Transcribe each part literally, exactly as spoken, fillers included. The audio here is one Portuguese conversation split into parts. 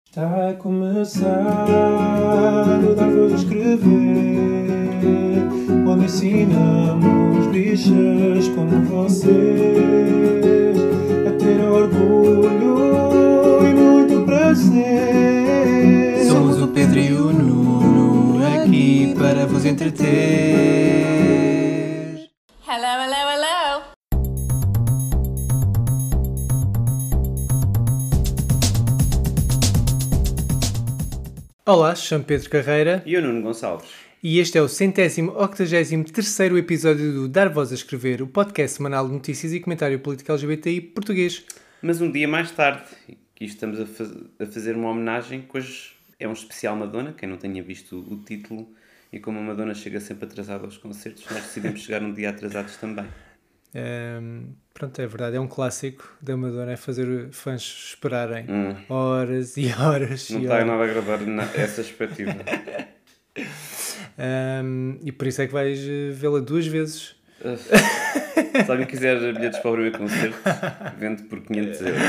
Está a começar o Dar Voz a Escrever, onde ensinamos bichas como vocês a ter orgulho e muito prazer. Somos o Pedro e o Nuno, aqui para vos entreter. Hello, hello, hello! Olá, chamo Pedro Carreira E o Nuno Gonçalves. e este é o centésimo octagésimo terceiro episódio do Dar Voz a Escrever, o podcast semanal de notícias e comentário político L G B T I português. Mas um dia mais tarde, que estamos a, faz- a fazer uma homenagem, que hoje é um especial Madonna, quem não tenha visto o, o título, e como a Madonna chega sempre atrasada aos concertos, nós decidimos chegar um dia atrasados também. Ahm, pronto, é verdade, é um clássico da Madonna, é fazer fãs esperarem Hum. horas e horas Não e está horas. nada a agradar na- essa perspectiva. Ahm, e por isso é que vais eh, vê-la duas vezes. Se alguém quiser bilhetes para o primeiro concerto, vende por quinhentos euros.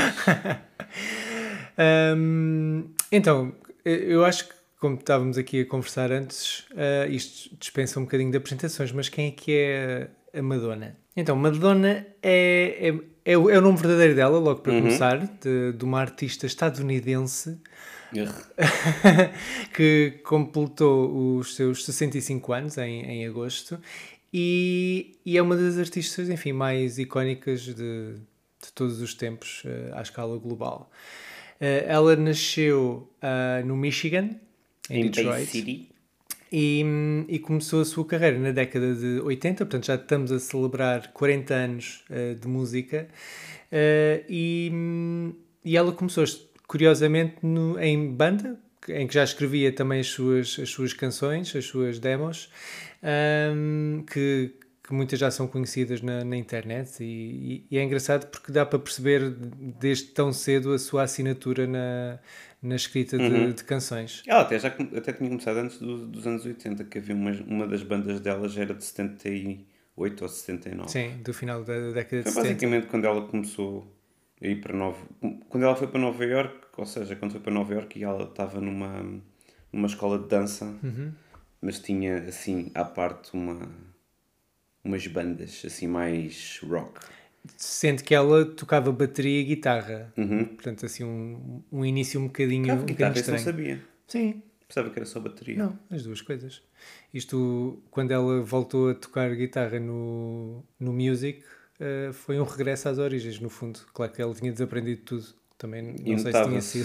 Ahm, então, eu acho que, como estávamos aqui a conversar antes, ah, isto dispensa um bocadinho de apresentações, mas quem é que é a Madonna? Então, Madonna é, é, é, o, é o nome verdadeiro dela, logo para Uhum. começar, de, de uma artista estadunidense Urgh. que completou os seus sessenta e cinco anos em, em agosto e, e é uma das artistas, enfim, mais icónicas de, de todos os tempos eh, à escala global. Eh, ela nasceu ah, no Michigan, em, Em Bay Detroit, City. e, e começou a sua carreira na década de oitenta, portanto já estamos a celebrar quarenta anos eh, de música, eh, e, e ela começou, curiosamente, no- em banda, em que já escrevia também as suas, as suas canções, as suas demos, ahm, que, que muitas já são conhecidas na, na internet, e, e é engraçado porque dá para perceber desde tão cedo a sua assinatura na, na escrita de, Uhum. de canções. Ela até, já, com- até tinha começado antes do- dos anos oitenta, que havia uma, uma das bandas dela já era de setenta e oito ou setenta e nove. Sim, do final da década de Foi setenta. basicamente quando ela começou a ir para Nova... Quando ela foi para Nova Iorque, ou seja, quando foi para Nova Iorque e ela estava numa, numa escola de dança, Uhum. mas tinha, assim, à parte uma, umas bandas, assim, mais rock. Sendo que ela tocava bateria e guitarra. Uhum. Portanto, assim, um, um início um bocadinho, Tocava um guitarra, bocadinho isso não estranho. sabia. Sim, Pensava que era só bateria. não, as duas coisas. Isto, quando ela voltou a tocar guitarra no, no Music, eh, foi um regresso às origens, no fundo. Claro que ela tinha desaprendido tudo. Também não E sei se tinha notava-se. sido.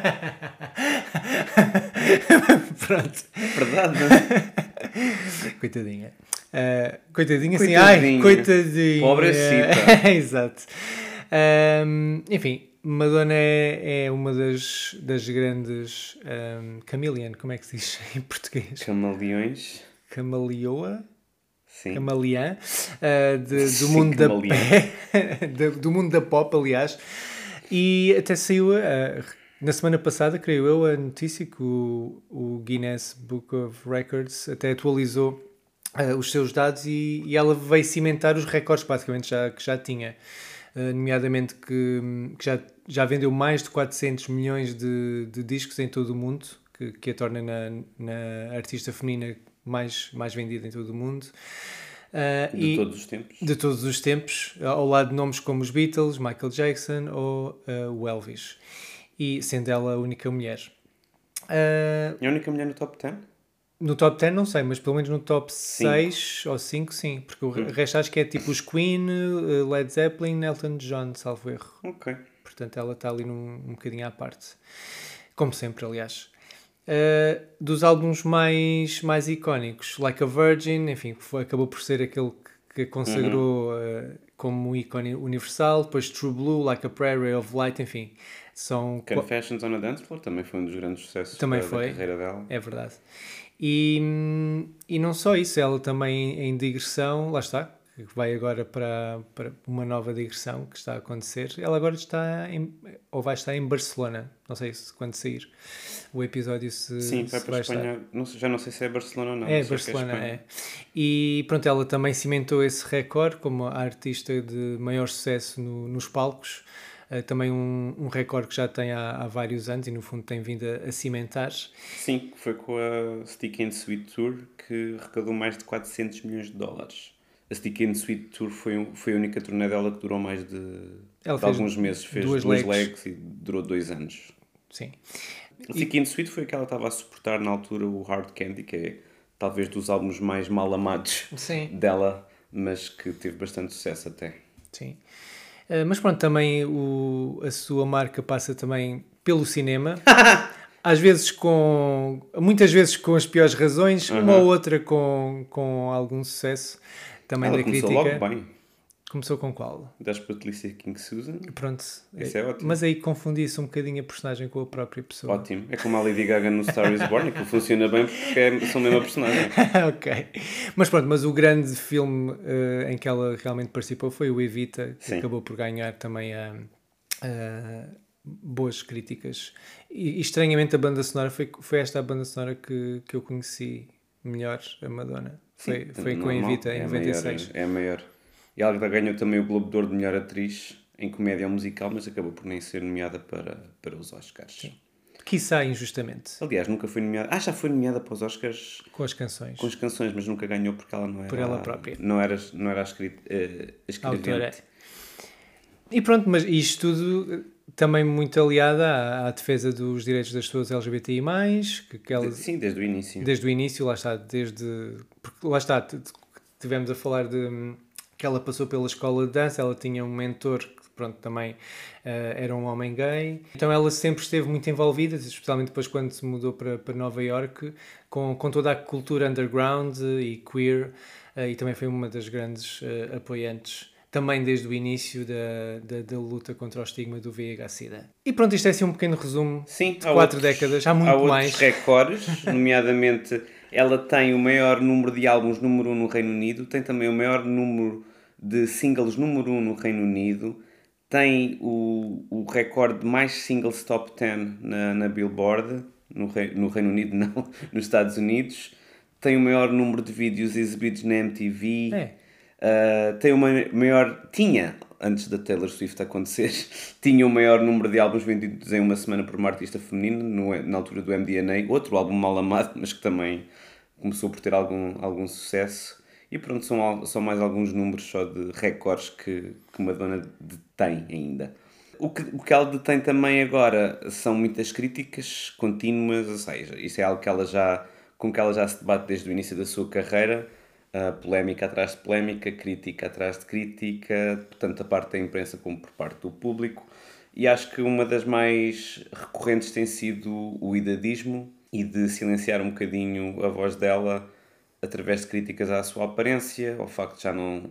Pronto. Verdade, não é? Coitadinha. Uh, coitadinha, assim, Coitadinha. ai, coitadinha. Pobrecita. Exato. Um, enfim, Madonna é, é uma das, das grandes um, chameleon, como é que se diz em português? Camaleões. Camaleoa? Sim. Camaleã, uh, de- do, Sim, mundo da, camaleã. de- do mundo da pop, aliás. E até saiu, uh, na semana passada, creio eu, a notícia que o, o Guinness Book of Records até atualizou uh, os seus dados e, e ela veio cimentar os recordes basicamente já, que já tinha. Uh, nomeadamente que, que já, já vendeu mais de quatrocentos milhões de, de discos em todo o mundo, que, que a torna na, na artista feminina mais, mais vendida em todo o mundo. Uh, De e- todos os tempos. de todos os tempos, ao lado de nomes como os Beatles, Michael Jackson ou uh, o Elvis. E sendo ela a única mulher. Uh, É a única mulher no top dez? no top dez não sei, mas pelo menos no top Cinco. seis ou cinco sim, porque o resto acho que é tipo os Queen, uh, Led Zeppelin, Elton John, salvo erro. Ok. Portanto ela está ali num, um bocadinho à parte. Como sempre, aliás. Uh, dos álbuns mais, mais icónicos, Like a Virgin, enfim, foi, acabou por ser aquele que, que a consagrou uh, como um ícone universal. Depois True Blue, Like a Prayer, Ray of Light, enfim, são... Confessions on a Dance Floor também foi um dos grandes sucessos Também da, da foi. carreira dela. É verdade. E, e não só isso, ela também em digressão, lá está, que vai agora para, para uma nova digressão que está a acontecer. Ela agora está em, ou vai estar em Barcelona, não sei se quando sair o episódio se, Sim, vai se para a estar. Espanha. Não sei- já não sei se é Barcelona ou não. É, sei que Barcelona, Espanha. é. E pronto, ela também cimentou esse recorde como a artista de maior sucesso no- nos palcos. uh, também um, um recorde que já tem há, há vários anos e no fundo tem vindo a, a cimentar. Sim, foi com a Stick and Sweet Tour que arrecadou mais de quatrocentos milhões de dólares. A Stick and Sweet Tour foi, um, foi a única turnê dela que durou mais de, Ela de fez alguns meses. Fez duas duas legs. legs e durou dois anos. Sim. A Stick and Sweet foi que ela estava a suportar na altura o Hard Candy, que é talvez dos álbuns mais mal amados Sim. dela, mas que teve bastante sucesso até. Sim. Uh, mas pronto, também o, a sua marca passa também pelo cinema. Às vezes com... Muitas vezes com as piores razões, Uhum. uma ou outra com, com algum sucesso. Também Ela da começou crítica. logo bem. Começou com qual? Das Patrícia King Susan. Pronto. Isso é ótimo. Mas aí confundia-se um bocadinho a personagem com a própria pessoa. Ótimo. É como a Lady Gaga no Star is Born, que funciona bem porque é, são a mesma personagem. Ok. Mas pronto, mas o grande filme uh, em que ela realmente participou foi o Evita, que Sim. acabou por ganhar também a, a boas críticas. E, e estranhamente a banda sonora, foi, foi esta a banda sonora que, que eu conheci melhor, a Madonna. Foi, Sim, foi com a normal. Evita em É a noventa e seis. maior, é a maior. E ela ganhou também o Globo de Ouro de melhor atriz em comédia ou musical, mas acabou por nem ser nomeada para, para os Oscars. Sim. Quiçá injustamente, Aliás, nunca foi nomeada. Ah, já foi nomeada para os Oscars com as canções. com as canções, mas nunca ganhou porque ela não era. Por ela própria. Não era, não era a, escrit, uh, a escrevente. Autora. E pronto, mas isto tudo também muito aliada à, à defesa dos direitos das pessoas L G B T I mais, que, que elas, Sim, desde o início. desde o início, lá está, desde... Porque lá está, tivemos a falar de que ela passou pela escola de dança, ela tinha um mentor que, pronto, também uh, era um homem gay. Então ela sempre esteve muito envolvida, especialmente depois quando se mudou para, para Nova Iorque, com, com toda a cultura underground e queer, uh, e também foi uma das grandes uh, apoiantes, também desde o início da, da, da luta contra o estigma do V I H-Sida. E pronto, isto é assim um pequeno resumo Sim, de há quatro outros, décadas, há muito há outros mais. recordes, nomeadamente ela tem o maior número de álbuns número um no Reino Unido, tem também o maior número de singles número um no Reino Unido, tem o, o recorde de mais singles top dez na, na Billboard, no, Rei, no Reino Unido não, nos Estados Unidos, tem o maior número de vídeos exibidos na M T V, É. uh, tem o maior, tinha, antes da Taylor Swift acontecer, tinha o maior número de álbuns vendidos em uma semana por uma artista feminina, no, na altura do M D N A, outro álbum mal amado, mas que também começou por ter algum, algum sucesso. E pronto, são, são mais alguns números só de recordes que, que Madonna detém ainda. O que, o que ela detém também agora são muitas críticas contínuas, ou seja, isso é algo que ela já, com que ela já se debate desde o início da sua carreira, uh, polémica atrás de polémica, crítica atrás de crítica, tanto da parte da imprensa como por parte do público. E acho que uma das mais recorrentes tem sido o idadismo e de silenciar um bocadinho a voz dela através de críticas à sua aparência, ao facto de já não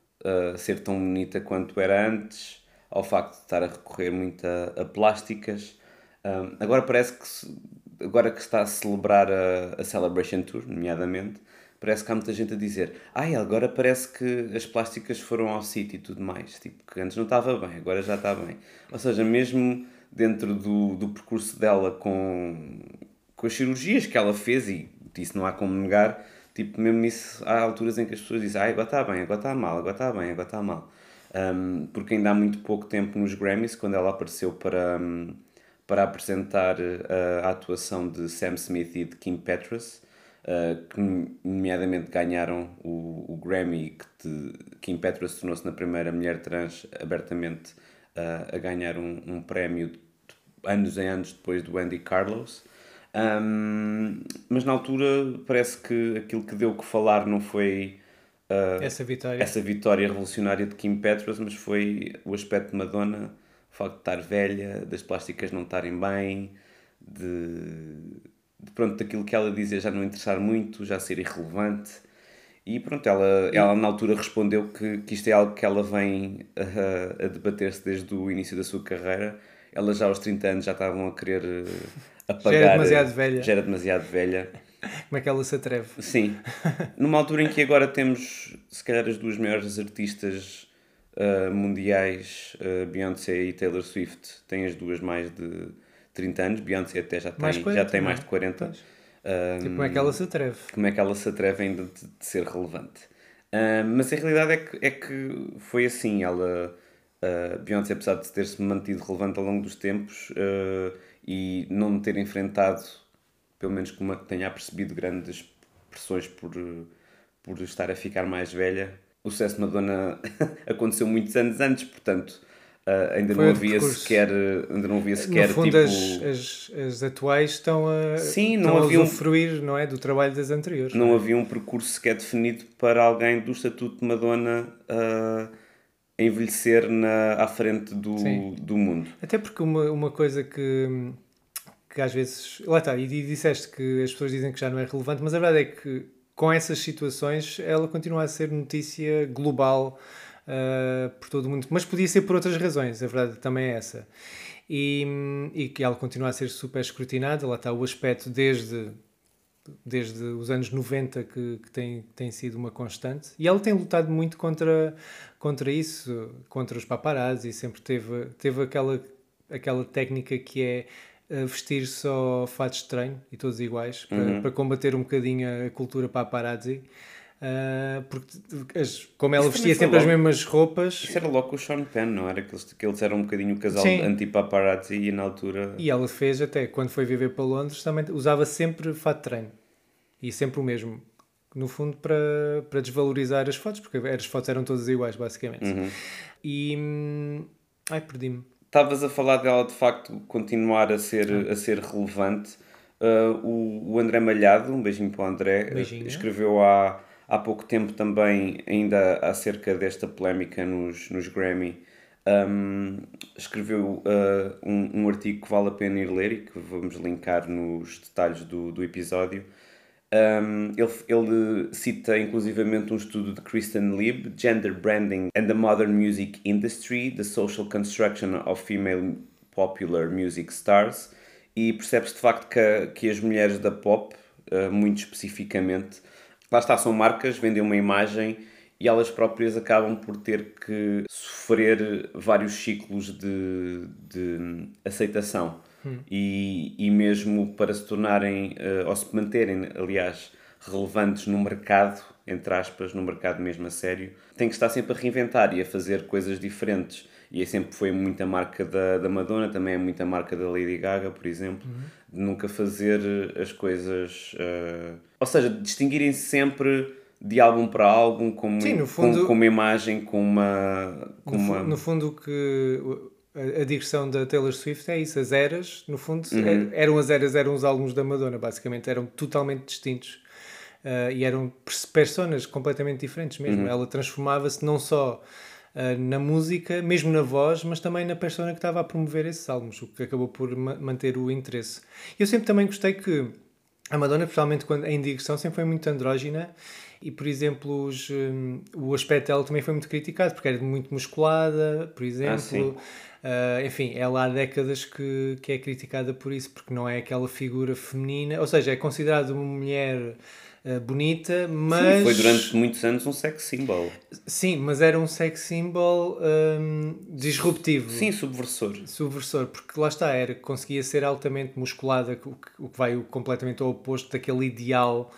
uh, ser tão bonita quanto era antes, ao facto de estar a recorrer muito a, a plásticas. Um, agora parece que, se, agora que está a celebrar a, a Celebration Tour, nomeadamente, parece que há muita gente a dizer ai, agora parece que as plásticas foram ao sítio e tudo mais. Tipo, que antes não estava bem, agora já está bem. Ou seja, mesmo dentro do, do percurso dela com, com as cirurgias que ela fez, e isso não há como negar, tipo, mesmo nisso, há alturas em que as pessoas dizem ah, agora está bem, agora está mal, agora está bem, agora está mal. Um, porque ainda há muito pouco tempo nos Grammys, quando ela apareceu para, um, para apresentar uh, a atuação de Sam Smith e de Kim Petras, uh, que nomeadamente ganharam o, o Grammy, que de, Kim Petras tornou-se na primeira mulher trans abertamente uh, a ganhar um, um prémio de, anos em anos depois do Andy Carlos. Um, mas na altura parece que aquilo que deu que falar não foi uh, Essa vitória. essa vitória revolucionária de Kim Petras, mas foi o aspecto de Madonna, o facto de estar velha, das plásticas não estarem bem, de, de pronto, daquilo que ela dizia já não interessar muito, já ser irrelevante. E pronto, ela, ela na altura respondeu que, que isto é algo que ela vem a, a debater-se desde o início da sua carreira. Ela já aos trinta anos já estavam a querer apagar... Já era demasiado velha. Já era demasiado velha. Como é que ela se atreve? Sim. Numa altura em que agora temos, se calhar, as duas maiores artistas uh, mundiais, uh, Beyoncé e Taylor Swift, têm as duas mais de trinta anos. Beyoncé até já tem mais, quarenta, já tem mais de quarenta. Um, tipo, como é que ela se atreve? Como é que ela se atreve ainda de, de ser relevante. Uh, mas a realidade é que, é que foi assim. Ela Uh, Beyoncé, apesar de ter-se mantido relevante ao longo dos tempos uh, e não ter enfrentado, pelo menos como tenha percebido, grandes pressões por, por estar a ficar mais velha, o sucesso de Madonna aconteceu muitos anos antes, portanto uh, ainda, não havia sequer, ainda não havia sequer no fundo, tipo... as, as, as atuais estão a, Sim, estão não a havia um- usufruir, não é, do trabalho das anteriores. Não havia um percurso sequer definido para alguém do estatuto de Madonna uh, envelhecer na, à frente do, Sim. do mundo. Até porque uma, uma coisa que, que às vezes... Lá está, e disseste que as pessoas dizem que já não é relevante, mas a verdade é que com essas situações ela continua a ser notícia global uh, por todo o mundo. Mas podia ser por outras razões, a verdade também é essa. E, e que ela continua a ser super escrutinada. Lá está o aspecto desde... desde os anos noventa que, que tem, tem sido uma constante, e ela tem lutado muito contra, contra isso, contra os paparazzi, sempre teve, teve aquela, aquela técnica que é uh, vestir só fatos de treino e todos iguais, para, Uhum. para combater um bocadinho a cultura paparazzi, uh, porque as, como ela Isso vestia também sempre foi as logo- mesmas roupas, Isso era logo com o Sean Penn, não era? Que eles, que eles eram um bocadinho o casal Sim. anti-paparazzi e na altura... e ela fez até, quando foi viver para Londres, também usava sempre fato de treino. E sempre o mesmo. No fundo, para, para desvalorizar as fotos, porque as fotos eram todas iguais, basicamente. Uhum. E... hum, Ai, perdi-me. Estavas a falar dela de facto continuar a ser, a ser relevante. Uh, o, o André Malhado, um beijinho para o André, Beijinho. escreveu há, há pouco tempo também, ainda acerca desta polémica nos, nos Grammy. Um, escreveu uh, um, um artigo que vale a pena ir ler e que vamos linkar nos detalhes do, do episódio. Um, ele, ele cita inclusivamente um estudo de Kristen Lieb, Gender Branding and the Modern Music Industry, the Social Construction of Female Popular Music Stars, e percebe-se de facto que, que as mulheres da pop, uh, muito especificamente, lá está, são marcas, vendem uma imagem e elas próprias acabam por ter que sofrer vários ciclos de, de aceitação. Hum. E, e mesmo para se tornarem, uh, ou se manterem, aliás, relevantes no mercado, entre aspas, no mercado mesmo a sério, têm que estar sempre a reinventar e a fazer coisas diferentes. E é sempre foi muita marca da, da Madonna, também é muita marca da Lady Gaga, por exemplo, uhum. de nunca fazer as coisas... Uh, ou seja, distinguirem-se sempre de álbum para álbum, com, Sim, no fundo, com, com uma imagem, com uma... Com no, uma... no fundo que... A direção da Taylor Swift é isso, as eras, no fundo, Uhum. eram as eras, eram os álbuns da Madonna, basicamente, eram totalmente distintos. Uh, e eram personas completamente diferentes mesmo. Uhum. Ela transformava-se não só uh, na música, mesmo na voz, mas também na persona que estava a promover esses álbuns, o que acabou por ma- manter o interesse. Eu sempre também gostei que a Madonna, especialmente quando, em digressão, sempre foi muito andrógina. E, por exemplo, os, um, o aspecto dela também foi muito criticado, porque era muito musculada, por exemplo. Ah, uh, enfim, ela há décadas que, que é criticada por isso, porque não é aquela figura feminina. Ou seja, é considerada uma mulher uh, bonita, mas... Sim, foi durante muitos anos um sex symbol. Sim, mas era um sex symbol um, disruptivo. Sim, subversor. Subversor, porque lá está, era, conseguia ser altamente musculada, o que, o que vai completamente ao oposto daquele ideal...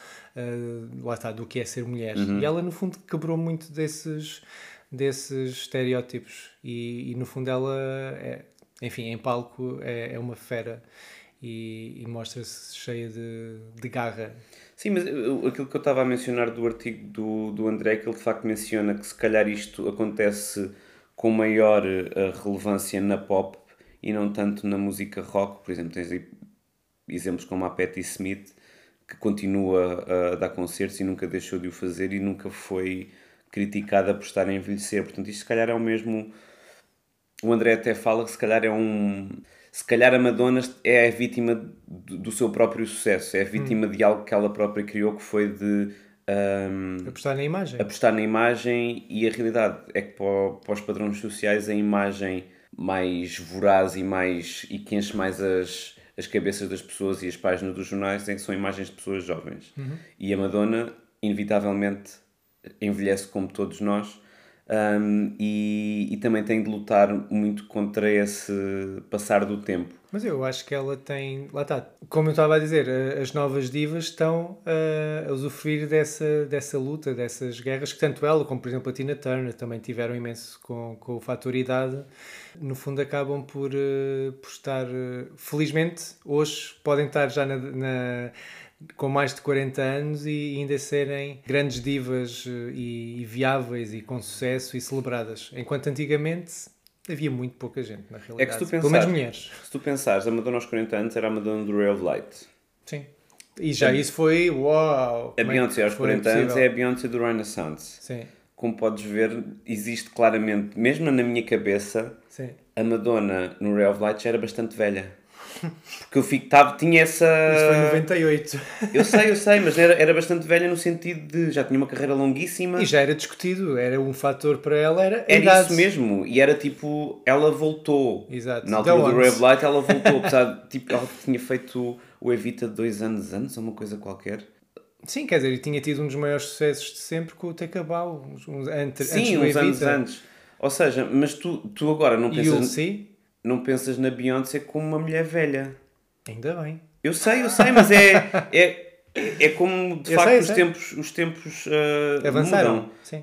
Uh, lá está, do que é ser mulher. Uhum. E ela, no fundo, quebrou muito desses, desses estereótipos. E, e, no fundo, ela, é, enfim, em palco é, é uma fera e, e mostra-se cheia de, de garra. Sim, mas aquilo que eu estava a mencionar do artigo do, do André, que ele de facto menciona que se calhar isto acontece com maior uh, relevância na pop e não tanto na música rock. Por exemplo, tens exemplos como a Patti Smith, que continua a dar concertos e nunca deixou de o fazer e nunca foi criticada por estar a envelhecer. Portanto, isto se calhar é o mesmo... O André até fala que se calhar é um... Se calhar a Madonna é a vítima do, do seu próprio sucesso, é a vítima hum. de algo que ela própria criou, que foi de... Um, apostar na imagem. Apostar na imagem, e a realidade é que para, para os padrões sociais a imagem mais voraz e, mais, e que enche mais as... as cabeças das pessoas e as páginas dos jornais em que são imagens de pessoas jovens. Uhum. E a Madonna, inevitavelmente, envelhece como todos nós, Um, e, e também tem de lutar muito contra esse passar do tempo. Mas eu acho que ela tem... Lá está. Como eu estava a dizer, a- as novas divas estão uh, a usufruir dessa, dessa luta, dessas guerras, que tanto ela como, por exemplo, a Tina Turner também tiveram imenso com, com o fator idade. No fundo, acabam por, uh, por estar... uh, felizmente, hoje podem estar já na... na- com mais de quarenta anos e ainda serem grandes divas uh, e, e viáveis e com sucesso e celebradas. Enquanto antigamente havia muito pouca gente, na realidade. É que se tu Pelo menos pensares, mulheres. se tu pensares, a Madonna aos quarenta anos era a Madonna do Ray of Light. Sim. E já isso foi, uau! A como é que Beyoncé aos foi quarenta anos possível? é a Beyoncé do Renaissance. Sim, Como podes ver, existe claramente, mesmo na minha cabeça, sim. a Madonna no Ray of Light já era bastante velha. Porque eu fico, tava, tinha essa... Isso foi em noventa e oito. Eu sei, eu sei, mas era, era bastante velha no sentido de já tinha uma carreira longuíssima. E já era discutido, era um fator para ela, era a Era idade. isso mesmo, e era tipo, ela voltou. Exato. Na altura Da do onde? Ray of Light ela voltou, apesar de, tipo, ela tinha feito o Evita dois anos antes, ou uma coisa qualquer. Sim, quer dizer, e tinha tido um dos maiores sucessos de sempre com o Take a Bow, uns, uns, antes, Sim, antes do uns anos Evita. antes. Ou seja, mas tu, tu agora não E You'll pensas, See? não pensas na Beyoncé como uma mulher velha. Ainda bem. Eu sei, eu sei, mas é, é, é como de Eu facto sei, eu os sei. tempos, os tempos uh, Avançaram, mudam. sim.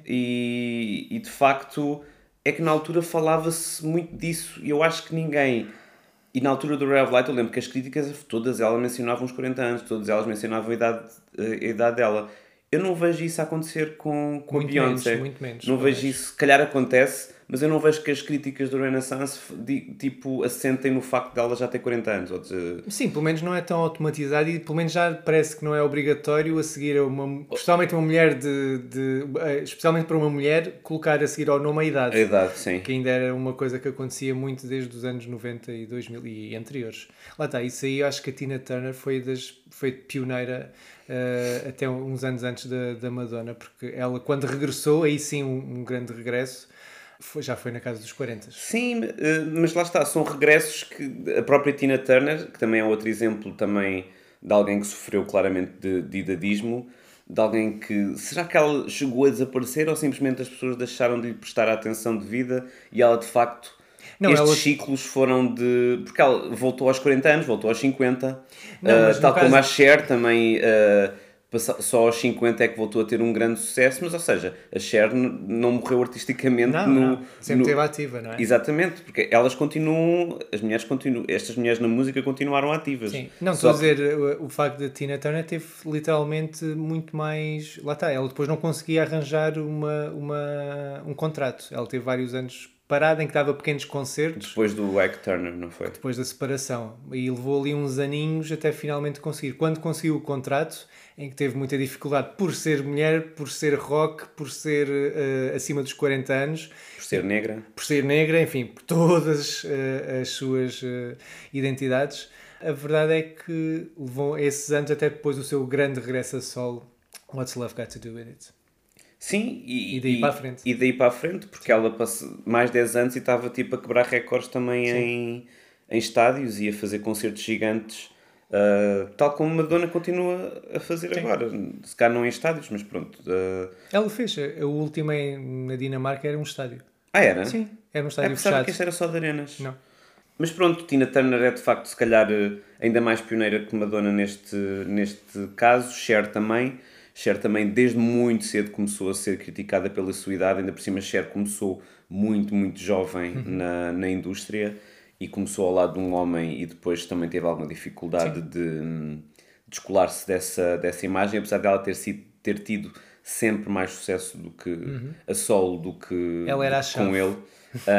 E, e de facto é que na altura falava-se muito disso e eu acho que ninguém... E na altura do Ray of Light eu lembro que as críticas, todas elas mencionavam os quarenta anos, todas elas mencionavam a idade, a idade dela. Eu não vejo isso acontecer com, com Muito a Beyoncé. menos, muito menos, Não pelo vejo menos. isso, se calhar acontece, mas eu não vejo que as críticas do Renaissance di- tipo, assentem no facto dela já ter quarenta anos. Ou de... Sim, pelo menos não é tão automatizado e pelo menos já parece que não é obrigatório a seguir a uma... Especialmente uma mulher de, de... eh, Especialmente para uma mulher, colocar a seguir ao nome a idade. A idade, sim. Que ainda era uma coisa que acontecia muito desde os anos noventa e dois mil e anteriores. Lá está, isso aí eu acho que a Tina Turner foi, das, foi pioneira uh, até uns anos antes da, da Madonna, porque ela quando regressou, aí sim um, um grande regresso, foi, já foi na casa dos quarenta. Sim, eh, mas lá está, são regressos que a própria Tina Turner, que também é outro exemplo também de alguém que sofreu claramente de, de idadismo, de alguém que... Será que ela chegou a desaparecer ou simplesmente as pessoas deixaram de lhe prestar a atenção devida e ela de facto... Não, estes ela- ciclos foram de... Porque ela voltou aos quarenta anos, voltou aos cinquenta, Não, eh, mas no tal como caso- a Cher também... eh, passa- só aos cinquenta é que voltou a ter um grande sucesso, mas ou seja, a Cher n- não morreu artisticamente Não, no... não, sempre no- esteve ativa, não é? Exatamente, porque elas continuam, as mulheres continuam, estas mulheres na música continuaram ativas. Sim. Não, Só estou a dizer, o, o facto da Tina Turner teve literalmente muito mais... Lá está, ela depois não conseguia arranjar uma, uma, um contrato. Ela teve vários anos parada em que dava pequenos concertos depois do Ike Turner, não foi? depois da separação. E levou ali uns aninhos até finalmente conseguir. Quando conseguiu o contrato, em que teve muita dificuldade por ser mulher, por ser rock, por ser eh, acima dos quarenta anos, Por ser negra. por ser negra, enfim, por todas eh, as suas eh, identidades. A verdade é que levou esses anos até depois do seu grande regresso a solo. What's Love Got to Do With It? Sim, e, E daí para a frente. E daí para a frente, porque ela passou mais dez anos e estava tipo a quebrar recordes também em, em estádios e a fazer concertos gigantes, uh, tal como Madonna continua a fazer Sim. agora. Se calhar não em estádios, mas pronto. uh, Ela fez, a a última em- na Dinamarca era um estádio. Ah, era? Sim, era um É, estádio pensava fechado. que isto era só de arenas. Não. Mas pronto, Tina Turner é de facto, se calhar, eh, ainda mais pioneira que Madonna neste, neste caso. Cher também. Cher também, desde muito cedo, começou a ser criticada pela sua idade. Ainda por cima, Cher começou muito, muito jovem na, na indústria e começou ao lado de um homem e depois também teve alguma dificuldade de, hum, descolar-se dessa, dessa imagem, apesar dela ter, sido, ter tido sempre mais sucesso do que a solo do que, Ela era do a que chave. com ele.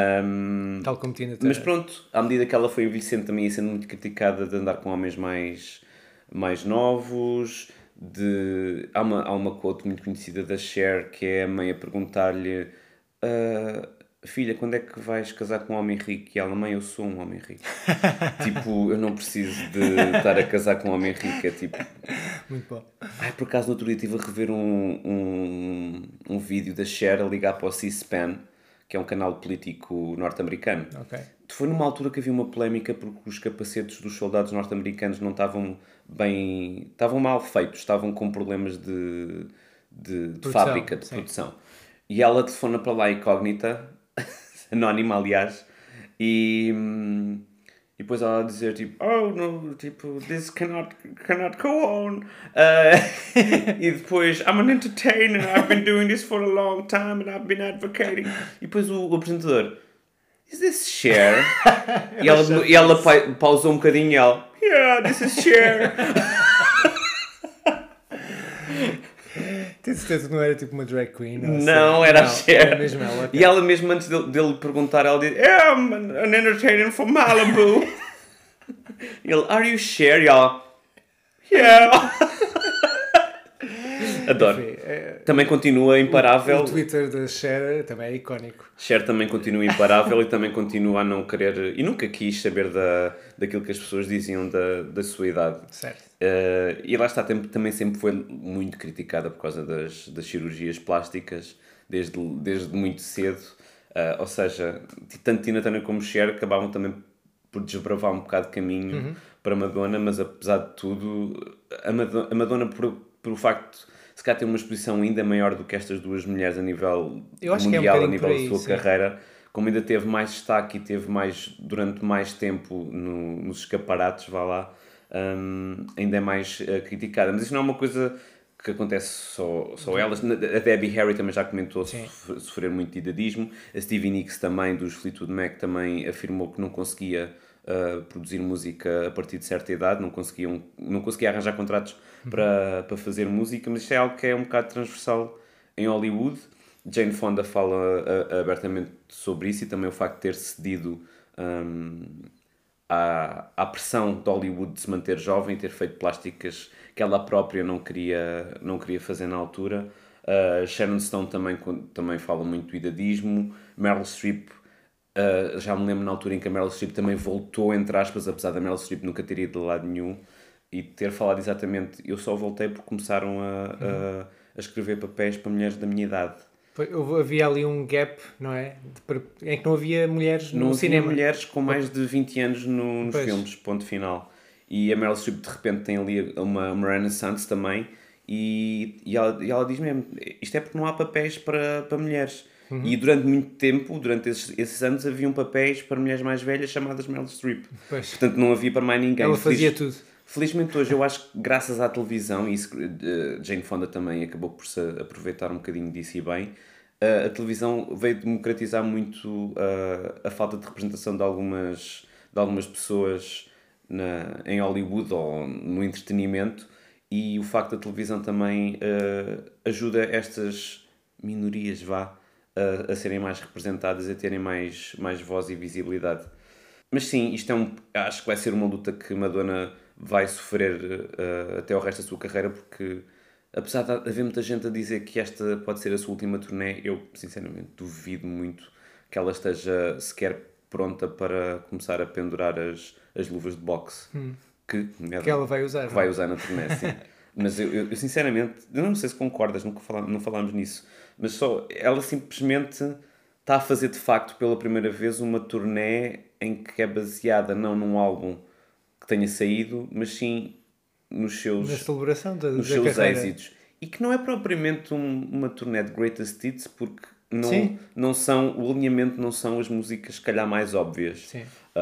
Um, Tal como Tina Turner. mas pronto, à medida que ela foi envelhecendo também ia sendo muito criticada de andar com homens mais, mais novos. De... Há, uma, há uma quote muito conhecida da Cher que é a mãe a perguntar-lhe "Ah, filha, quando é que vais casar com um homem rico?" E ela, mãe, eu sou um homem rico. Tipo, eu não preciso de estar a casar com um homem rico. É tipo... Muito bom. Ai, por acaso no outro dia estive a rever um, um, um vídeo da Cher a ligar para o C-SPAN, que é um canal político norte-americano. Ok. Foi numa altura que havia uma polémica porque os capacetes dos soldados norte-americanos não estavam bem... Estavam mal feitos, estavam com problemas de, de, de Produção, fábrica, de sim. produção. E ela telefona para lá incógnita, anónima aliás, e, hum, e depois ela dizer tipo, oh no, tipo, this cannot, cannot go on. Uh, e depois, I'm an entertainer, I've been doing this for a long time and I've been advocating. E depois o, o apresentador, is this Cher? e ela, e ela pa, pausou um bocadinho e ela, yeah, this is Cher. Tenho certeza que não era tipo uma drag queen? Ou Não, assim. era a Não, Cher. era mesmo ela, ok. E ela mesmo antes dele, dele perguntar, ela disse, yeah, I'm an, an entertainer from Malibu. E ele, are you Cher? E ela, yeah. Adoro. Enfim, é- Também continua imparável. O Twitter da Cher também é icónico. Cher também continua imparável e também continua a não querer... E nunca quis saber da, daquilo que as pessoas diziam da, da sua idade. Certo. Uh, e lá está, tem- também sempre foi muito criticada por causa das, das cirurgias plásticas, desde, desde muito cedo. Uh, ou seja, tanto Tina Turner como Cher acabavam também por desbravar um bocado de caminho Uhum. para Madonna, mas apesar de tudo, a Madonna, a Madonna por, por o facto de se calhar ter uma exposição ainda maior do que estas duas mulheres a nível Eu acho que é um mundial, a bocadinho nível por da aí, sua sim. carreira, como ainda teve mais destaque e teve mais, durante mais tempo no, nos escaparates, vá lá, hum, ainda é mais uh, criticada. Mas isso não é uma coisa que acontece só, só elas. A Debbie Harry também já comentou Sim. sof- sofrer muito de idadismo. A Stevie Nicks também, dos Fleetwood Mac, também afirmou que não conseguia uh, produzir música a partir de certa idade, não, conseguiam, não conseguia arranjar contratos para, para fazer música, mas isto é algo que é um bocado transversal em Hollywood. Jane Fonda fala uh, abertamente sobre isso e também o facto de ter cedido um, à, à pressão de Hollywood de se manter jovem e ter feito plásticas que ela própria não queria, não queria fazer na altura. Uh, Sharon Stone também, também fala muito do idadismo. Meryl Streep, uh, já me lembro na altura em que a Meryl Streep também voltou, entre aspas, apesar da Meryl Streep nunca ter ido de lado nenhum, e ter falado exatamente, eu só voltei porque começaram a, a, a escrever papéis para mulheres da minha idade. Foi- houve- Havia ali um gap, não é? De per- em que não havia mulheres no Não havia cinema. mulheres com mais de vinte anos no, nos Pois. filmes, ponto final. E a Meryl Streep de repente tem ali uma, uma renaissance também, e, e, ela, e ela diz mesmo, isto é porque não há papéis para, para mulheres. Uhum. E durante muito tempo, durante esses, esses anos, haviam papéis para mulheres mais velhas chamadas Meryl Streep. Pois. Portanto, não havia para mais ninguém. Ela Feliz- fazia tudo. Felizmente hoje eu acho que graças à televisão, e isso, eh, Jane Fonda também acabou por se aproveitar um bocadinho disso e bem, eh, a televisão veio democratizar muito eh, a falta de representação de algumas, de algumas pessoas na, em Hollywood ou no entretenimento, e o facto da televisão também eh, ajuda estas minorias, vá, a, a serem mais representadas, a terem mais, mais voz e visibilidade. Mas sim, isto é um, acho que vai ser uma luta que Madonna vai sofrer uh, até o resto da sua carreira, porque apesar de haver muita gente a dizer que esta pode ser a sua última turnê, eu sinceramente duvido muito que ela esteja sequer pronta para começar a pendurar as, as luvas de boxe Hum. que, Que ela vai usar. que vai usar na turnê, sim. Mas eu, eu, eu, sinceramente, eu não sei se concordas, nunca falámos, não falámos nisso, mas só ela simplesmente está a fazer de facto pela primeira vez uma turnê em que é baseada não num álbum que tenha saído, mas sim nos seus, Na celebração da, nos da seus carreira. êxitos. E que não é propriamente um, uma turnê de greatest hits, porque não, Sim. não são, o alinhamento não são as músicas se calhar mais óbvias. Sim.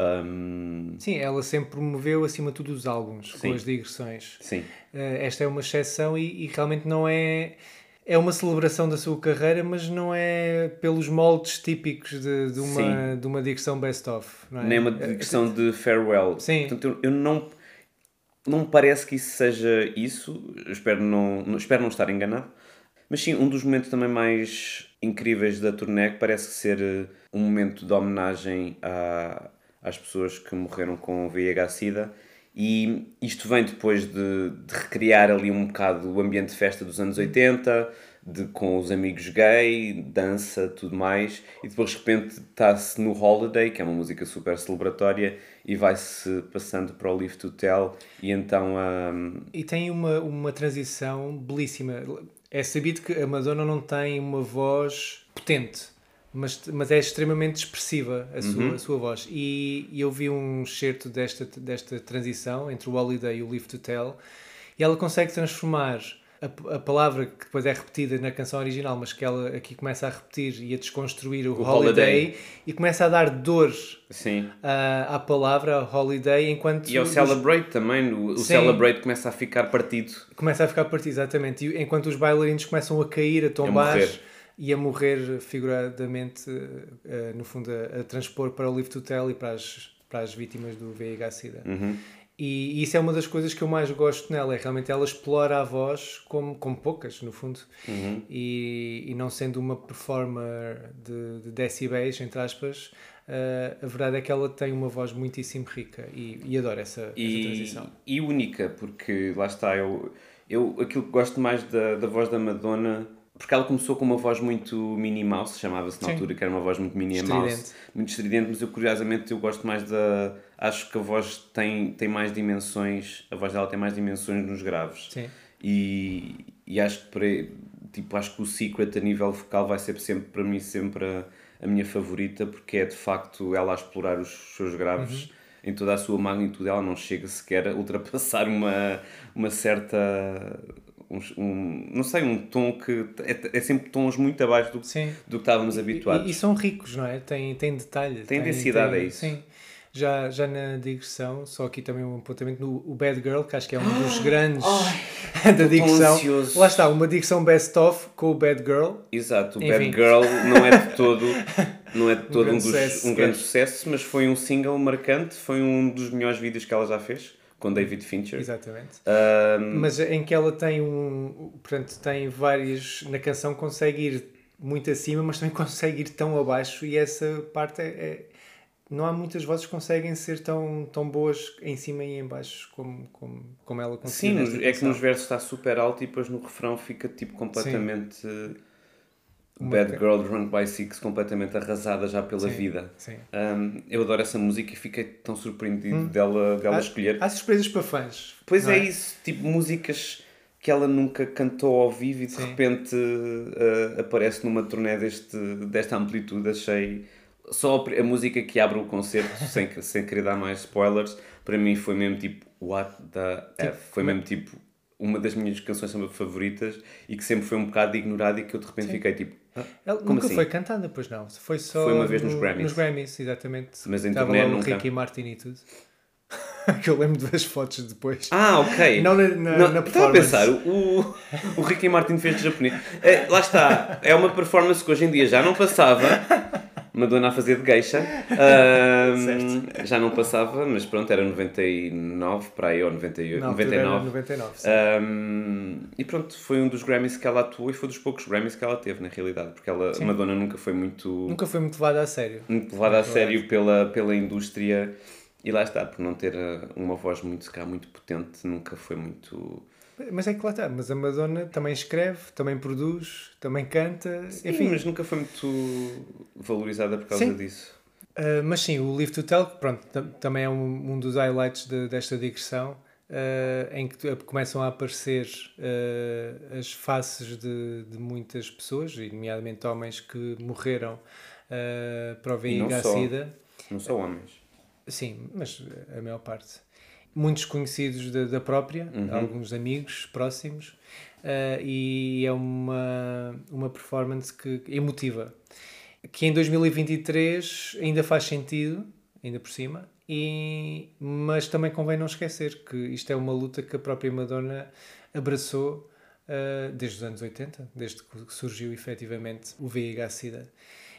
Um, Sim, ela sempre promoveu acima de tudo os álbuns, Sim. com as digressões. sim, Eh, esta é uma exceção e, e realmente não é... É uma celebração da sua carreira, mas não é pelos moldes típicos de, de, uma, de uma digressão best-of. Não é? nem uma digressão de farewell. Sim. Portanto, eu, eu não, não me parece que isso seja isso. Eu espero não, não- espero não estar enganado. Mas sim, um dos momentos também mais incríveis da turnê que parece ser eh, um momento de homenagem a, às pessoas que morreram com V I H-Sida. E isto vem depois de, de recriar ali um bocado o ambiente de festa dos anos oitenta, de, com os amigos gay, dança, tudo mais, e depois de repente está-se no Holiday, que é uma música super celebratória, e vai-se passando para o Live to Tell, e então um, E tem uma, uma transição belíssima. É sabido que a Madonna não tem uma voz potente, mas, mas é extremamente expressiva a sua, a sua voz. E, e eu vi um excerto desta, desta transição entre o Holiday e o Live to Tell, e ela consegue transformar a, a palavra que depois é repetida na canção original, mas que ela aqui começa a repetir e a desconstruir o, O holiday, holiday. e começa a dar dor Sim. à, à palavra holiday, enquanto E ao os- Celebrate também, o, o Sim. Celebrate começa a ficar partido. começa a ficar partido, exatamente, e enquanto os bailarinos começam a cair, a tombar morrer. e a morrer figuradamente, eh, no fundo a, a transpor para o Live to Tell e para as, para as vítimas do V I H-Sida. Uhum. E, e isso é uma das coisas que eu mais gosto nela, é realmente ela explora a voz como, como poucas, no fundo, Uhum. e, e não sendo uma performer de, de decibéis, entre aspas, uh, a verdade é que ela tem uma voz muitíssimo rica e, e adoro essa, essa E, transição. e única, porque lá está, eu, eu aquilo que gosto mais da, da voz da Madonna, porque ela começou com uma voz muito Minnie Mouse, chamava-se na Sim. altura, que era uma voz muito Minnie Mouse, Estridente. muito estridente, mas eu curiosamente eu gosto mais da... Acho que a voz tem, tem mais dimensões, a voz dela tem mais dimensões nos graves. Sim. E, e acho que para, tipo, acho que o Secret a nível vocal vai ser sempre para mim sempre a, a minha favorita, porque é de facto ela a explorar os seus graves Uhum. em toda a sua magnitude. Ela não chega sequer a ultrapassar uma, uma certa um, um, não sei, um tom que é, é sempre tons muito abaixo do, Sim. do que estávamos habituados. E, e são ricos, não é? Tem, tem detalhe. Tem densidade, é isso. Sim. Já, já na digressão, só aqui também um apontamento no o Bad Girl, que acho que é um dos grandes da digressão. ansioso. Lá está, uma digressão best-of com o Bad Girl. Exato, o Enfim. Bad Girl não é de todo, não é de todo um, grande dos, sucesso, um grande é. sucesso, mas foi um single marcante, foi um dos melhores vídeos que ela já fez, com David Fincher. Exatamente. Ahm, Mas em que ela tem um... Portanto, tem várias... Na canção consegue ir muito acima, mas também consegue ir tão abaixo, e essa parte é... é não há muitas vozes que conseguem ser tão, tão boas em cima e em baixo como, como, como ela sim, conseguiu nos- nesta é que canção. nos versos está super alto e depois no refrão fica tipo completamente... Uma Bad ca- Girl Drunk by Six, completamente arrasada já pela Sim, vida. sim. Ahm, eu adoro essa música e fiquei tão surpreendido Hum. dela, dela Há, escolher. há surpresas para fãs. Pois não é isso, tipo músicas que ela nunca cantou ao vivo e de Sim. repente uh, aparece numa turnê deste, desta amplitude. Achei só a, pr- a música que abre o concerto, sem, que- sem querer dar mais spoilers, para mim foi mesmo tipo what the F, foi mesmo tipo uma das minhas canções favoritas e que sempre foi um bocado ignorada e que eu de repente Sim. fiquei tipo ah, Ela como nunca assim? foi cantada, pois não. Foi só Foi uma vez no- nos Grammys. Nos Grammys, exatamente. Mas em Estava turnê lá o nunca. Ricky Martin e tudo. Que eu lembro das fotos depois. Ah, ok. Não na- na- Não, na estava a performance. pensar, o, o Ricky Martin fez de japonês. É, lá está, é uma performance que hoje em dia já não passava. Madonna a fazer de geisha. Ahm, já não passava, mas pronto, era noventa e nove para aí, ou noventa e oito, Na altura noventa e era nove. noventa e nove, sim. Ahm, e pronto, foi um dos Grammys que ela atuou e foi dos poucos Grammys que ela teve, na realidade, porque ela, Sim. Madonna nunca foi muito, Nunca foi muito levada a sério. muito levada a Muito sério pela, pela indústria. E lá está, por não ter uh, uma voz muito, se calhar, muito potente, nunca foi muito... Mas é que lá está. Mas a Madonna também escreve, também produz, também canta. Sim, enfim. mas nunca foi muito valorizada por causa Sim. disso. Uh, mas sim, o Live to Tell, pronto, tam- também é um, um dos highlights de- desta digressão, uh, em que tu- começam a aparecer uh, as faces de, de muitas pessoas, e nomeadamente homens que morreram uh, para o E não só. V I H-Sida. Não só homens. Sim, mas a maior parte. Muitos conhecidos da, da própria, Uhum. alguns amigos próximos, uh, e é uma, uma performance que, emotiva, que em dois mil e vinte e três ainda faz sentido, ainda por cima, e, mas também convém não esquecer que isto é uma luta que a própria Madonna abraçou uh, desde os anos oitenta, desde que surgiu efetivamente o V I H-Sida.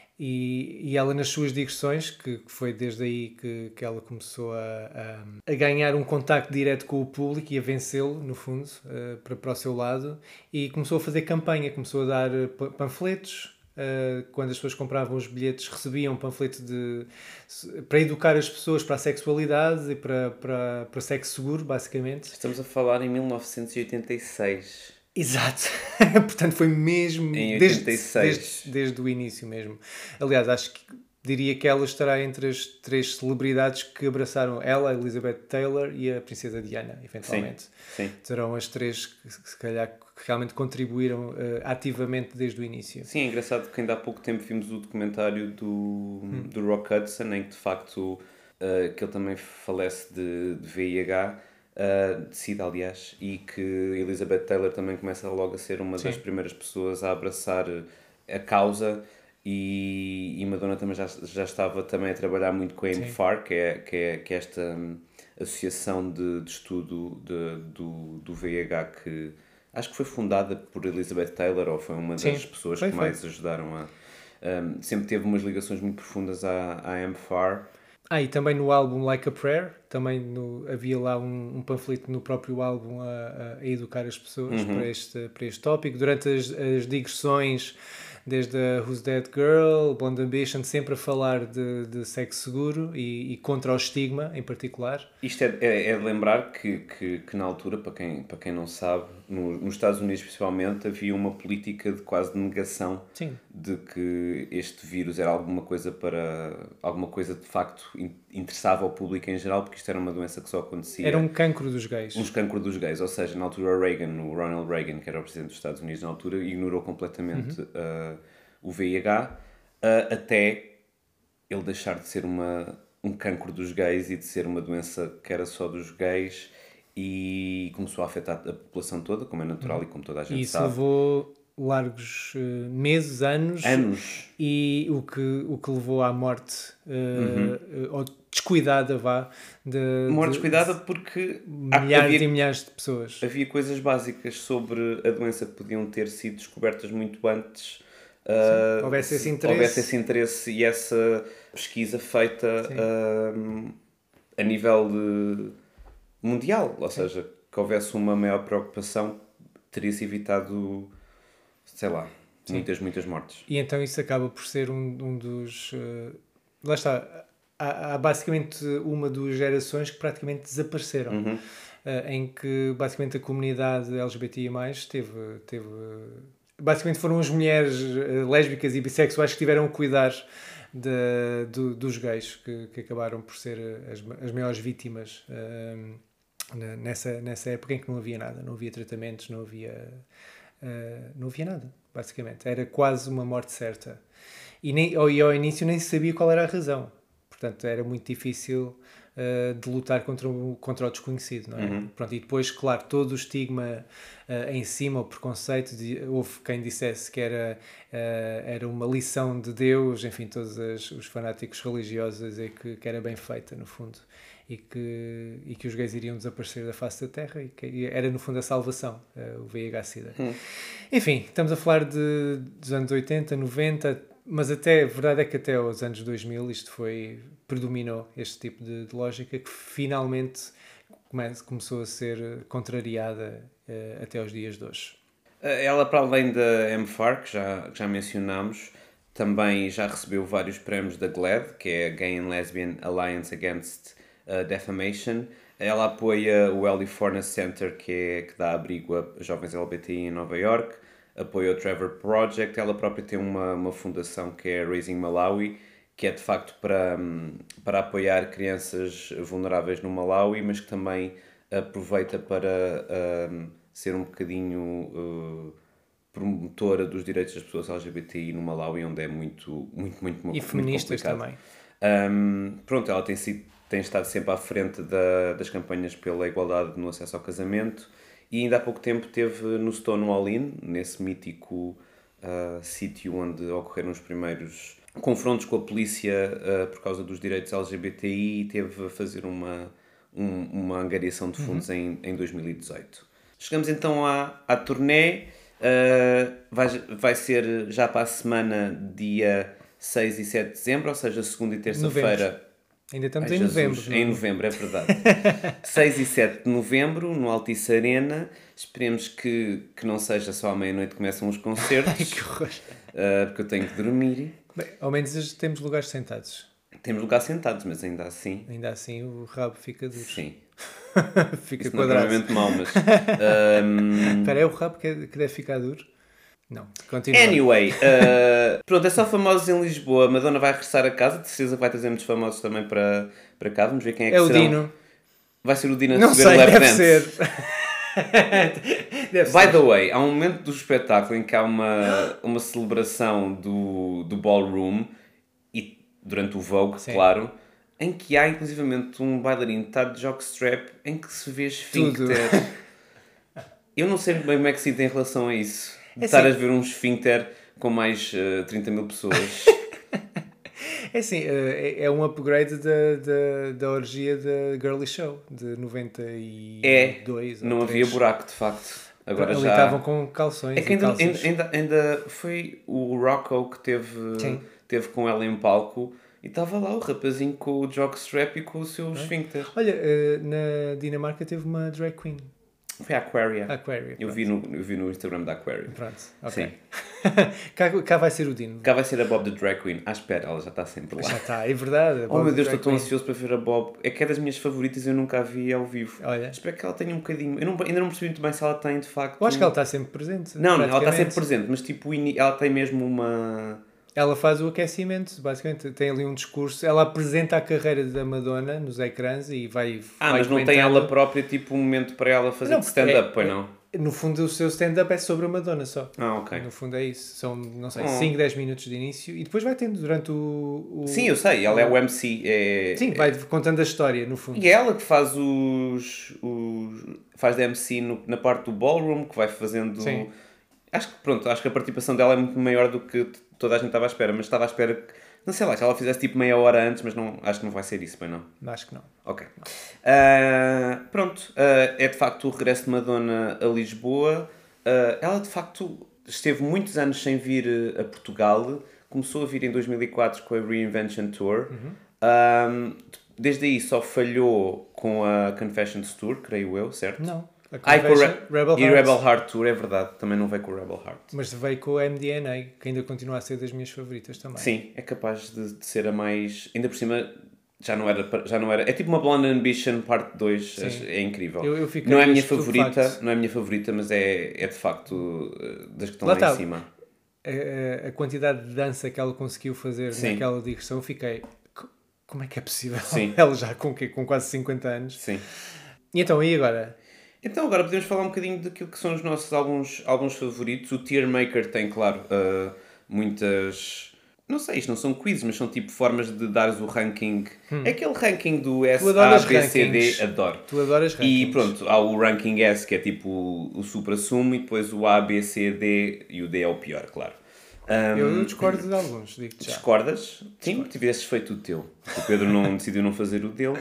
E, e ela nas suas digressões, que, que foi desde aí que, que ela começou a, a, a ganhar um contacto direto com o público e a vencê-lo, no fundo, uh, para, para o seu lado, e começou a fazer campanha, começou a dar uh, pa- panfletos. Uh, quando as pessoas compravam os bilhetes, recebiam um panfleto de, para educar as pessoas para a sexualidade e para, para, para sexo seguro, basicamente. Estamos a falar em mil novecentos e oitenta e seis. Exato. Portanto, foi mesmo Em desde, oitenta e seis. desde, desde o início mesmo. Aliás, acho que diria que ela estará entre as três celebridades que abraçaram ela, a Elizabeth Taylor e a Princesa Diana, eventualmente. Sim. Serão as três que, se calhar, que realmente contribuíram uh, ativamente desde o início. Sim, é engraçado que ainda há pouco tempo vimos o documentário do, hum. do Rock Hudson, em que de facto uh, que ele também falece de, de V I H. uh, decide, aliás, e que Elizabeth Taylor também começa logo a ser uma Sim. das primeiras pessoas a abraçar a causa. E, e Madonna também já, já estava também a trabalhar muito com a M F A R, que é, que é, que é esta um, associação de, de estudo de, do, do V I H, que acho que foi fundada por Elizabeth Taylor, ou foi uma das Sim, pessoas foi, que foi. mais ajudaram a... Um, sempre teve umas ligações muito profundas à, à M F A R. Ah, e também no álbum Like a Prayer, também no, havia lá um, um panfleto no próprio álbum a, a educar as pessoas Uhum. para, este, para este tópico. Durante as, as digressões, desde a Who's That Girl, Blonde Ambition, sempre a falar de, de sexo seguro e, e contra o estigma em particular. Isto é, é, é de lembrar que, que, que na altura, para quem, para quem não sabe, no, nos Estados Unidos principalmente, havia uma política de quase de negação Sim. de que este vírus era alguma coisa para alguma coisa de facto in, interessava ao público em geral, porque isto era uma doença que só acontecia... Era um cancro dos gays. Um cancro dos gays, ou seja, na altura o Reagan, o Ronald Reagan, que era o presidente dos Estados Unidos na altura, ignorou completamente uhum. uh, o V I H, uh, até ele deixar de ser uma, um cancro dos gays e de ser uma doença que era só dos gays, e começou a afetar a população toda, como é natural uhum. e como toda a gente e isso sabe. levou largos uh, meses, anos, anos, e o que, o que levou à morte, uh, uhum. ou descuidada, vá, de, morte de, descuidada porque milhares havia, e milhares de pessoas. Havia coisas básicas sobre a doença que podiam ter sido descobertas muito antes. Uh, houvesse esse interesse. houvesse esse interesse e essa pesquisa feita uh, a nível de mundial, ou Sim. seja, que houvesse uma maior preocupação, teria-se evitado, sei lá, Sim. muitas, muitas mortes. E então isso acaba por ser um, um dos... Uh, lá está, há, há basicamente uma, duas gerações que praticamente desapareceram, uhum. uh, em que basicamente a comunidade L G B T I mais, teve... teve basicamente foram as mulheres uh, lésbicas e bissexuais que tiveram a cuidar de, do, dos gays, que, que acabaram por ser as, as maiores vítimas uh, nessa, nessa época em que não havia nada, não havia tratamentos, não havia, uh, não havia nada, basicamente. Era quase uma morte certa. E, nem, ao, e ao início nem se sabia qual era a razão. Portanto, era muito difícil uh, de lutar contra o, contra o desconhecido, não é? Uhum. Pronto, e depois, claro, todo o estigma uh, em cima, o preconceito, de, houve quem dissesse que era, uh, era uma lição de Deus, enfim, todos as, os fanáticos religiosos a dizer que, que era bem feita, no fundo, e que, e que os gays iriam desaparecer da face da Terra, e que era, no fundo, a salvação, uh, o V I H-Sida. Uhum. Enfim, estamos a falar de, dos anos oitenta, noventa... Mas até, a verdade é que até aos anos dois mil isto foi, predominou este tipo de, de lógica que finalmente come, começou a ser contrariada uh, até aos dias de hoje. Ela, para além da M F A R, que já, que já mencionámos, também já recebeu vários prémios da GLAAD, que é a Gay and Lesbian Alliance Against uh, Defamation. Ela apoia o Ellie Fornes Center, que, é, que dá abrigo a jovens L G B T I em Nova York. Apoia o Trevor Project. Ela própria tem uma, uma fundação que é Raising Malawi, que é de facto para, para apoiar crianças vulneráveis no Malawi, mas que também aproveita para uh, ser um bocadinho uh, promotora dos direitos das pessoas L G B T I no Malawi, onde é muito, muito, muito, muito, e feministas muito também. Um, pronto, ela tem, sido, tem estado sempre à frente da, das campanhas pela igualdade no acesso ao casamento. E ainda há pouco tempo esteve no Stonewall Inn, nesse mítico uh, sítio onde ocorreram os primeiros confrontos com a polícia uh, por causa dos direitos L G B T I, e teve a fazer uma, um, uma angariação de fundos uhum. em, em dois mil e dezoito. Chegamos então à, à turnê. Uh, vai, vai ser já para a semana, dia seis e sete de dezembro, ou seja, segunda e terça-feira. Ainda estamos Ai, em Jesus, novembro. Em novembro, é verdade. seis e sete de novembro, no Altice Arena. Esperemos que, que não seja só à meia-noite que começam os concertos. Ai, que horror. Uh, porque eu tenho que dormir. Bem, ao menos temos lugares sentados. Temos lugares sentados, mas ainda assim... Ainda assim o rabo fica duro. Sim. Fica Isso quadrado. Não é provavelmente mau, mas... um... Espera, é o rabo que, que deve ficar duro? Não, continua. Anyway, uh, pronto, é só famosos em Lisboa. Madonna vai regressar a casa, de certeza vai trazer muitos famosos também para, para cá. Vamos ver quem é que é serão. É o Dino. Vai ser o Dino a não receber sei, o lap deve dance. ser. deve By ser. the way, há um momento do espetáculo em que há uma, uma celebração do, do ballroom, e durante o Vogue, Sim. claro, em que há inclusivamente um bailarino que está de jockstrap em que se vê Tudo. esfíncter. Eu não sei bem como é que se sinto em relação a isso. De É estar assim- a ver um esfíncter com mais uh, trinta mil pessoas. É assim, eh, é é um upgrade da, da, da orgia da Girly Show de noventa e dois É, ou não havia três. buraco de facto. Agora Ali já... estavam com calções É que e ainda, calças. ainda, ainda foi o Rocco que teve, Sim. teve com ela em palco e estava lá o rapazinho com o jockstrap e com o seu esfíncter. Olha, eh, na Dinamarca teve uma drag queen, Foi a Aquaria. Aquaria. Eu pronto. vi, no, eu vi no Instagram da Aquaria. Pronto, ok. Sim. cá, cá vai ser o Dino. Cá vai ser a Bob the Drag Queen. Ah, espera, ela já está sempre lá. Já está, é verdade. a Oh Bob meu Deus, Drag estou tão Queen. ansioso para ver a Bob. É que é das minhas favoritas e eu nunca a vi ao vivo. Olha. Espero que ela tenha um bocadinho. Eu não, ainda não percebi muito bem se ela tem de facto. Eu acho que ela está sempre presente. Não, não, ela está praticamente. sempre presente, mas tipo, ini- ela tem mesmo uma. Ela faz o aquecimento, basicamente. Tem ali um discurso. Ela apresenta a carreira da Madonna nos ecrãs e vai. Ah, vai mas não tem comentando. ela própria tipo um momento para ela fazer Não, de stand-up, é- pois é- não? No fundo, o seu stand-up é sobre a Madonna só. Ah, ok. No fundo é isso. São, não sei, Oh. cinco, dez minutos de início e depois vai tendo durante o. o- Sim, eu sei, ela é o M C. É... Sim, vai contando a história, no fundo. E é ela que faz os. os faz de M C no- na parte do ballroom, que vai fazendo. Sim. Acho que pronto, acho que a participação dela é muito maior do que t- toda a gente estava à espera, mas estava à espera que. Não sei lá, que ela fizesse tipo meia hora antes, mas não, acho que não vai ser isso, bem não. Acho que não. Ok. Ah, pronto, ah, é de facto o regresso de Madonna a Lisboa. Ah, ela de facto esteve muitos anos sem vir eh, a Portugal. Começou a vir em dois mil e quatro com a Reinvention Tour. Ah, desde aí só falhou com a Confessions Tour, creio eu, certo? Não. A Ah, e com o Confession, Re- Rebel e Heart. Rebel Heart Tour, é verdade. Também não veio com o Rebel Heart. Mas veio com o M D N A, que ainda continua a ser das minhas favoritas também. Sim, é capaz de, de ser a mais... Ainda por cima, já não era... pa- Já não era é tipo uma Blonde Ambition parte dois. Sim. É incrível. Eu- eu fiquei não é a minha estupefacto. favorita, não é a minha favorita, mas é, é de facto eh, das que estão Lá lá, está. em cima. A, a- a quantidade de dança que ela conseguiu fazer Sim. naquela digressão, eu fiquei... "Co- Como é que é possível? Sim. Ela já com, quê? Com quase cinquenta anos. Sim. E então, e agora? Então agora podemos falar um bocadinho daquilo que são os nossos álbuns, álbuns favoritos. O Tier Maker tem, claro, uh, muitas... Não sei, isto não são quizzes, mas são tipo formas de dares o ranking. É aquele ranking do S, A, adoras B, C, D, rankings. adoro. Tu adoras rankings. E pronto, há o ranking S, que é tipo o, o supra-sumo, e depois o A, B, C, D, e o D é o pior, claro. Um, Eu discordo de alguns, digo-te já. Discordas? Sim, tivesses feito o teu. O Pedro não decidiu não fazer o dele.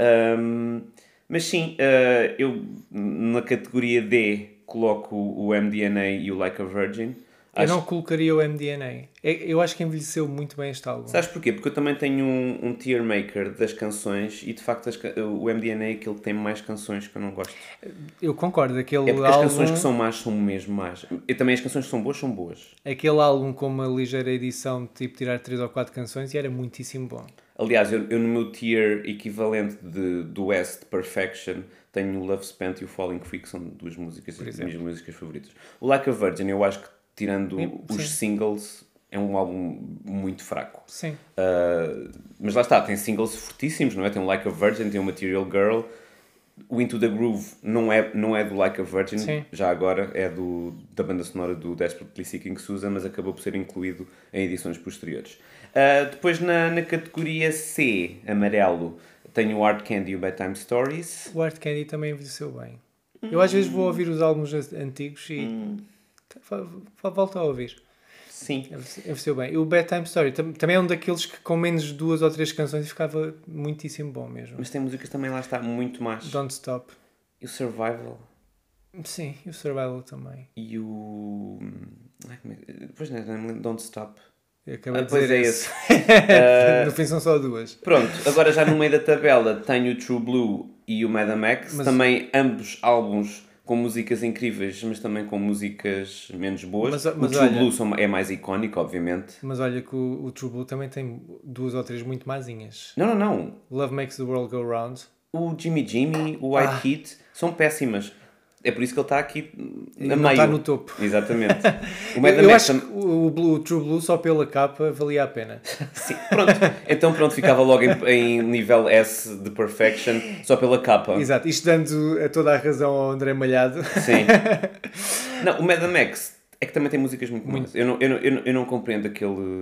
Um, mas sim, uh, eu na categoria D coloco o M D N A e o Like a Virgin. Eu Acho- não colocaria o M D N A. É- Eu acho que envelheceu muito bem este álbum. Sabes porquê? Porque eu também tenho um, um tier maker das canções e de facto as ca- o M D N A é aquele que tem mais canções que eu não gosto. Eu concordo, aquele É porque as álbum, canções que são más são mesmo más. E também as canções que são boas são boas. aquele álbum com uma ligeira edição, tipo tirar três ou quatro canções, e era muitíssimo bom. Aliás, eu, eu no meu tier equivalente de, do S de Perfection tenho o Love Spent e o Falling Free, que são duas músicas, Por das exemplo. minhas músicas favoritas. O Like a Virgin, eu acho que tirando Sim. os singles, é um álbum muito fraco. Sim. Uh, mas lá está, tem singles fortíssimos, não é? Tem o Like a Virgin, tem o Material Girl. O Into the Groove não é, não é do Like a Virgin, Sim. já agora é do, da banda sonora do Desperately Seeking Susan, mas acabou por ser incluído em edições posteriores. Uh, depois na, na categoria C, amarelo, tenho o Hard Candy e o Bedtime Stories. O Art Candy também envelheceu bem. Eu às vezes vou ouvir os álbuns antigos e fa- fa- volto a ouvir. Sim. Envelheceu bem. E o Bedtime Story tam- também é um daqueles que com menos de duas ou três canções ficava muitíssimo bom mesmo. Mas tem músicas também lá está muito mais. Don't Stop. E o Survival. Sim, e o Survival também. E o... Ai, como é... Pois não, não me lembro. Don't Stop. Eu acabei Ah, de pois dizer é esse. esse. No fim são só duas. Pronto, agora já no meio da tabela tenho o True Blue e o Madame X. Mas- Também ambos álbuns com músicas incríveis, mas também com músicas menos boas. Mas- mas o True olha- Blue são- é mais icónico, obviamente. Mas olha que o, o True Blue também tem duas ou três muito mazinhas. Não, não, não. Love Makes the World Go Round. O Jimmy Jimmy, o White Ah. Heat são péssimas. É por isso que ele está aqui a Não meio. está no topo. Exatamente. O Eu, Madame eu X acho tam- que o, o Blue- o True Blue só pela capa valia a pena. Sim, pronto. Então pronto, ficava logo em, em nível S de Perfection, só pela capa. Exato, isto dando a toda a razão ao André Malhado. Sim. Não, o Madame X é que também tem músicas muito boas. Eu não, eu, não, eu, não, eu não compreendo aquele,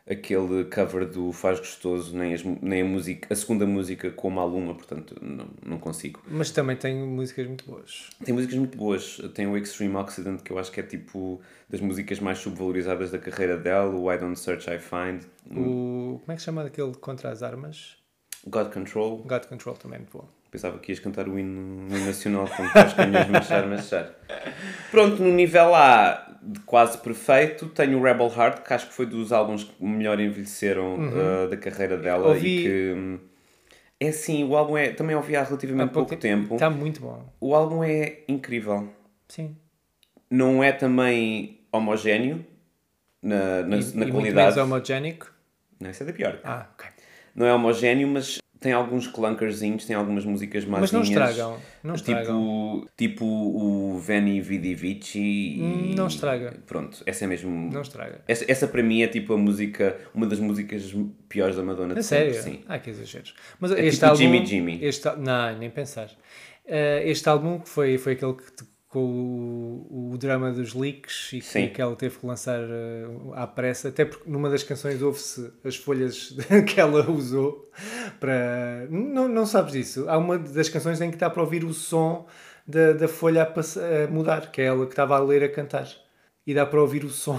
aquele cover do Faz Gostoso, nem, as, nem a, música, a segunda música com Maluma, portanto não, não consigo. Mas também tem músicas muito boas. Tem músicas muito boas. Tem o Extreme Occident, que eu acho que é tipo das músicas mais subvalorizadas da carreira dela, o I Don't Search, I Find. O... Como é que se chama aquele contra as armas? God Control. God Control também é muito bom. Pensava que ias cantar o hino, o hino nacional, como para os canhões marchar, marchar. Pronto, no nível A de quase perfeito, tenho o Rebel Heart, que acho que foi dos álbuns que melhor envelheceram uhum. uh, da carreira dela. Ouvi... E que... Um, é assim, o álbum é... Também ouvi há relativamente há pouco, pouco tempo. Está muito bom. O álbum é incrível. Sim. Não é também homogéneo na, na, e, na e qualidade. Muito menos homogénico? Não, isso é da pior. Ah, ok. Não é homogéneo, mas tem alguns clunkerzinhos, tem algumas músicas mazinhas. Mas não estragam. Não tipo, estragam. Tipo o Veni Vidi Vici. E... Não estraga. Pronto, essa é mesmo... Não estraga. Essa, essa para mim é tipo a música, uma das músicas piores da Madonna. É sério? Sim. Ah, que exageros. Mas é este tipo álbum, Jimmy Jimmy. Este, não, nem pensar. Uh, este álbum foi, foi aquele que... com o, o drama dos leaks e que, que ela teve que lançar uh, à pressa, até porque numa das canções ouve-se as folhas que ela usou para... Não, não sabes disso? Há uma das canções em que está para ouvir o som da, da folha a, pass- a mudar, que é ela que estava a ler a cantar. E dá para ouvir o som.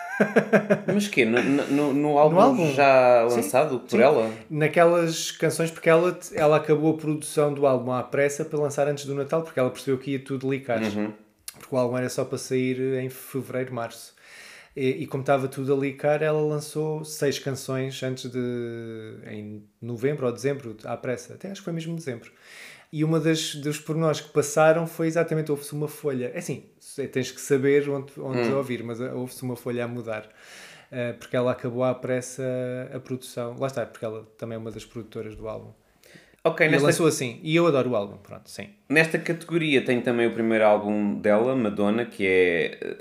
Mas que no, no, no, álbum no álbum já lançado sim, por sim. ela? Naquelas canções, porque ela, ela acabou a produção do álbum à pressa para lançar antes do Natal, porque ela percebeu que ia tudo licar. Uhum. Porque o álbum era só para sair em fevereiro, março. E, e como estava tudo a licar, ela lançou seis canções antes de... em novembro ou dezembro, à pressa. Até acho que foi mesmo dezembro. E uma das, dos pormenores que passaram foi exatamente, houve-se uma folha. É assim, tens que saber onde, onde hum. ouvir, mas houve-se uma folha a mudar. Uh, porque ela acabou à pressa a produção. Lá está, porque ela também é uma das produtoras do álbum. Ok, e nesta... lançou assim. E eu adoro o álbum, pronto, sim. Nesta categoria tem também o primeiro álbum dela, Madonna, que é...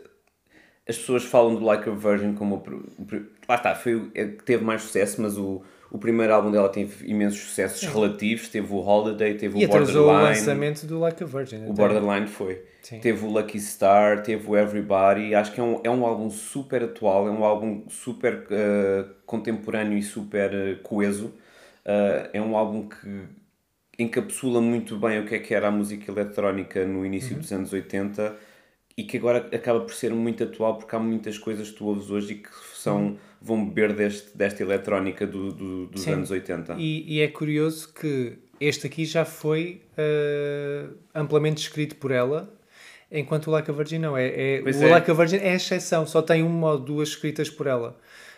As pessoas falam do Like a Virgin como... O... Lá está, foi o que teve mais sucesso, mas o... O primeiro álbum dela teve imensos sucessos Sim. relativos. Teve o Holiday, teve e o Borderline. E o lançamento do Like a Virgin. O até. Borderline foi. Sim. Teve o Lucky Star, teve o Everybody. Acho que é um, é um álbum super atual, é um álbum super uh, contemporâneo e super uh, coeso. Uh, é um álbum que encapsula muito bem o que é que era a música eletrónica no início uhum. dos anos oitenta e que agora acaba por ser muito atual porque há muitas coisas que tu ouves hoje e que são... Uhum. vão beber deste, desta eletrónica do, do, dos Sim. anos oitenta. E, e é curioso que este aqui já foi uh, amplamente descrito por ela, enquanto o Like a Virgin não. É, é, o é. Like a Virgin é a exceção, só tem uma ou duas escritas por ela.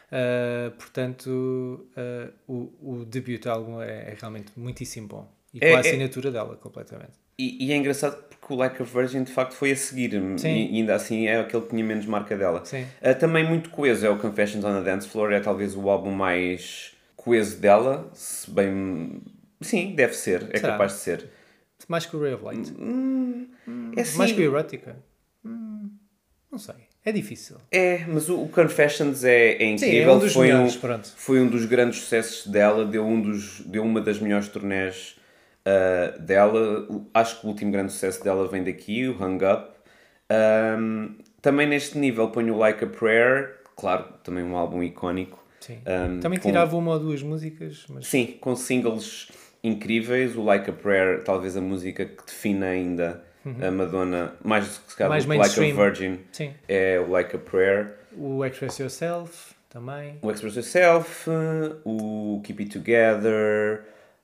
Uh, portanto, uh, o, o debut álbum é, é realmente muitíssimo bom. E com é, a assinatura é... dela, completamente. E, e é engraçado porque o Like a Virgin de facto foi a seguir e, e ainda assim é aquele que tinha menos marca dela. Uh, também muito coeso é o Confessions on a Dance Floor, é talvez o álbum mais coeso dela, se bem... Sim, deve ser, é Será? capaz de ser. Mais que o Ray of Light? Hum, é assim... Mais que o Erotica? Hum, não sei, é difícil. É, mas o, o Confessions é, é incrível. Sim, é um dos foi, melhores, um, pronto. foi um dos grandes sucessos dela, deu, um dos, deu uma das melhores turnés Uh, dela. Acho que o último grande sucesso dela vem daqui, o Hung Up. Um, também neste nível ponho o Like a Prayer, claro, também um álbum icónico. Sim. Um, também com, tirava uma ou duas músicas. Mas... Sim, com singles incríveis. O Like a Prayer, talvez a música que define ainda uhum. a Madonna, mais do que se calhar o Like a Virgin, Sim. é o Like a Prayer. O Express Yourself também. O Express Yourself, o Keep It Together.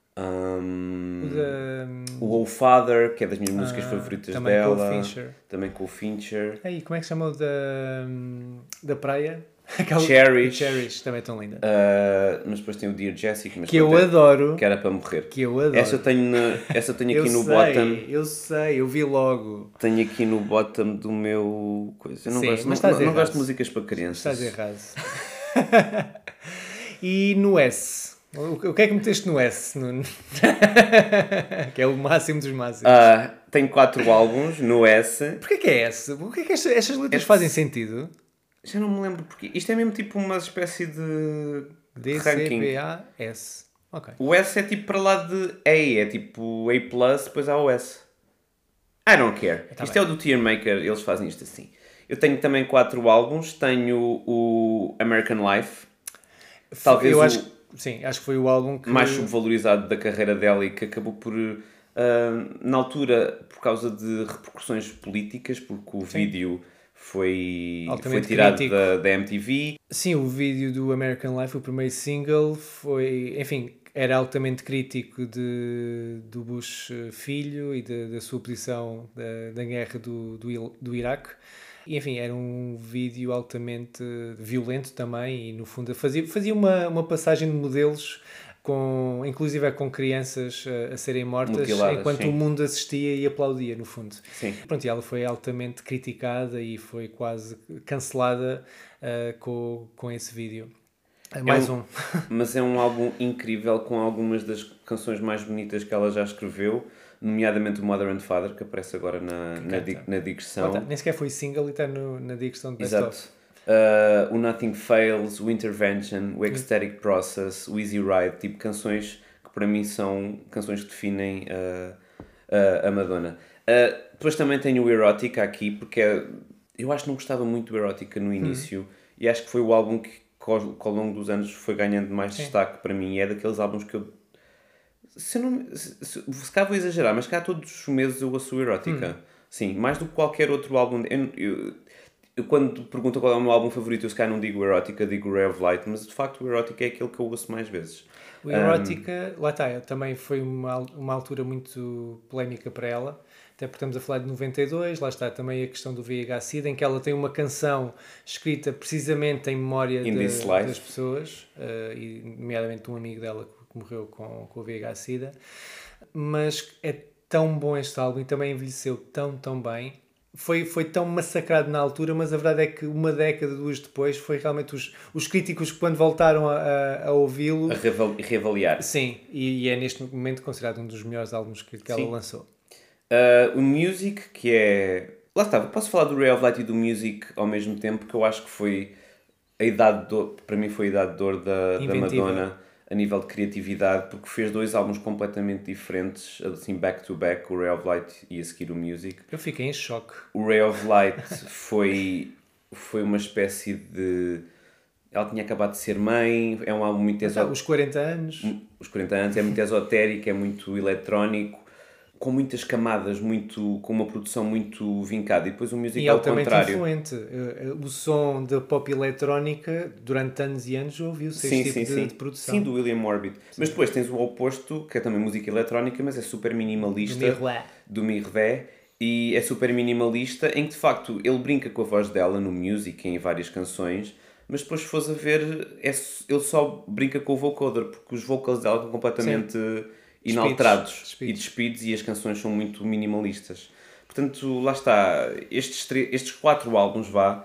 Um, the... o Oh Father, que é das minhas músicas uh, favoritas também dela, com o Fincher. também com o Fincher. Aí, como é que se chama o da, da praia? Aquela... Cherish. Cherish, também é tão linda. Uh, mas depois tem o Dear Jessica, mas que eu adoro. Que era para morrer. Que eu adoro. Essa eu tenho, na, essa eu tenho aqui eu no sei, bottom. Eu sei, eu vi logo. Tenho aqui no bottom do meu coisa. Eu não Sim, gosto, mas não, estás não, errado. não gosto de músicas para crianças. Estás errado. E no S? O que é que meteste no S, Nuno? Que é o máximo dos máximos. Uh, tenho quatro álbuns no S. Porquê que é S? Porquê que estas, estas letras S... fazem sentido? Já não me lembro porque. Isto é mesmo tipo uma espécie de D, C, B, A, S. Okay. O S é tipo para lá de A, é tipo A plus, depois há o S. I don't care. Tá isto bem. É o do Tear Maker, eles fazem isto assim. Eu tenho também quatro álbuns. Tenho o American Life. talvez eu o acho, sim, acho que foi o álbum que... mais subvalorizado da carreira dela e que acabou por, uh, na altura, por causa de repercussões políticas, porque o Sim. vídeo foi, foi Altamente tirado crítico. da, da M T V. Sim, o vídeo do American Life, o primeiro single, foi, enfim, era altamente crítico de, do Bush filho e de, da sua posição da, da guerra do, do, Il- do Iraque. E, enfim, era um vídeo altamente violento também e, no fundo, fazia, fazia uma, uma passagem de modelos, com, inclusive com crianças a, a serem mortas, Mutiladas, enquanto sim. o mundo assistia e aplaudia, no fundo. Sim. Pronto, e ela foi altamente criticada e foi quase cancelada uh, com, com esse vídeo. É mais É um. Mas é um álbum incrível, com algumas das canções mais bonitas que ela já escreveu, nomeadamente o Mother and Father, que aparece agora na, na, di- na digressão. Lá tá, nem sequer foi single e está no, na digressão de Best Exato. Of. Uh, o Nothing Fails, o Intervention, o Ecstatic Process, o Easy Ride, tipo canções que para mim são canções que definem uh, uh, a Madonna. Uh, depois também tenho o Erotica aqui, porque é, eu acho que não gostava muito do Erotica no início, hum. e acho que foi o álbum que, que ao, que ao longo dos anos foi ganhando mais Sim. destaque para mim, e é daqueles álbuns que eu se eu não se, se, se cá vou exagerar, mas cá todos os meses eu ouço o Erotica. Hum. Sim, mais do que qualquer outro álbum. Eu, eu, eu quando pergunto qual é o meu álbum favorito, eu se cá não digo Erotica, digo Ray of Light, mas de facto o Erotica é aquele que eu ouço mais vezes. O Erotica, um, lá está, também foi uma, uma altura muito polémica para ela, até porque estamos a falar de noventa e dois, lá está também a questão do V I H-Sida, em que ela tem uma canção escrita precisamente em memória de, das pessoas, uh, e nomeadamente de um amigo dela que morreu com, com o V I H-Sida, mas é tão bom este álbum e também envelheceu tão, tão bem. Foi, foi tão massacrado na altura, mas a verdade é que uma década, duas depois, foi realmente os, os críticos que quando voltaram a, a, a ouvi-lo... A reavaliar. Sim, e, e é neste momento considerado um dos melhores álbuns que, que ela lançou. Uh, o Music, que é... Lá está, posso falar do Ray of Light e do Music ao mesmo tempo, que eu acho que foi a idade de ouro, para mim foi a idade de ouro da, da Madonna, a nível de criatividade, porque fez dois álbuns completamente diferentes, assim, back to back, o Ray of Light e a seguir o Music. Eu fiquei em choque. O Ray of Light foi, foi uma espécie de... Ela tinha acabado de ser mãe, é um álbum muito esotérico. Os quarenta anos. Os quarenta anos, é muito esotérico, é muito eletrónico, com muitas camadas, muito, com uma produção muito vincada. E depois o Music e ao contrário. influente. O som da pop eletrónica, durante anos e anos, ouviu-se este tipo sim, de, sim. de produção. Sim, do William Orbit. Sim. Mas depois tens o oposto, que é também música eletrónica, mas é super minimalista. Do Mirvé. Do Mirvé. E é super minimalista, em que de facto ele brinca com a voz dela no Music, em várias canções, mas depois se fores a ver, é, ele só brinca com o vocoder, porque os vocals dela estão completamente... Sim. Inalterados despidos. e despidos, e as canções são muito minimalistas. Portanto, lá está, estes, três, estes quatro álbuns, vá,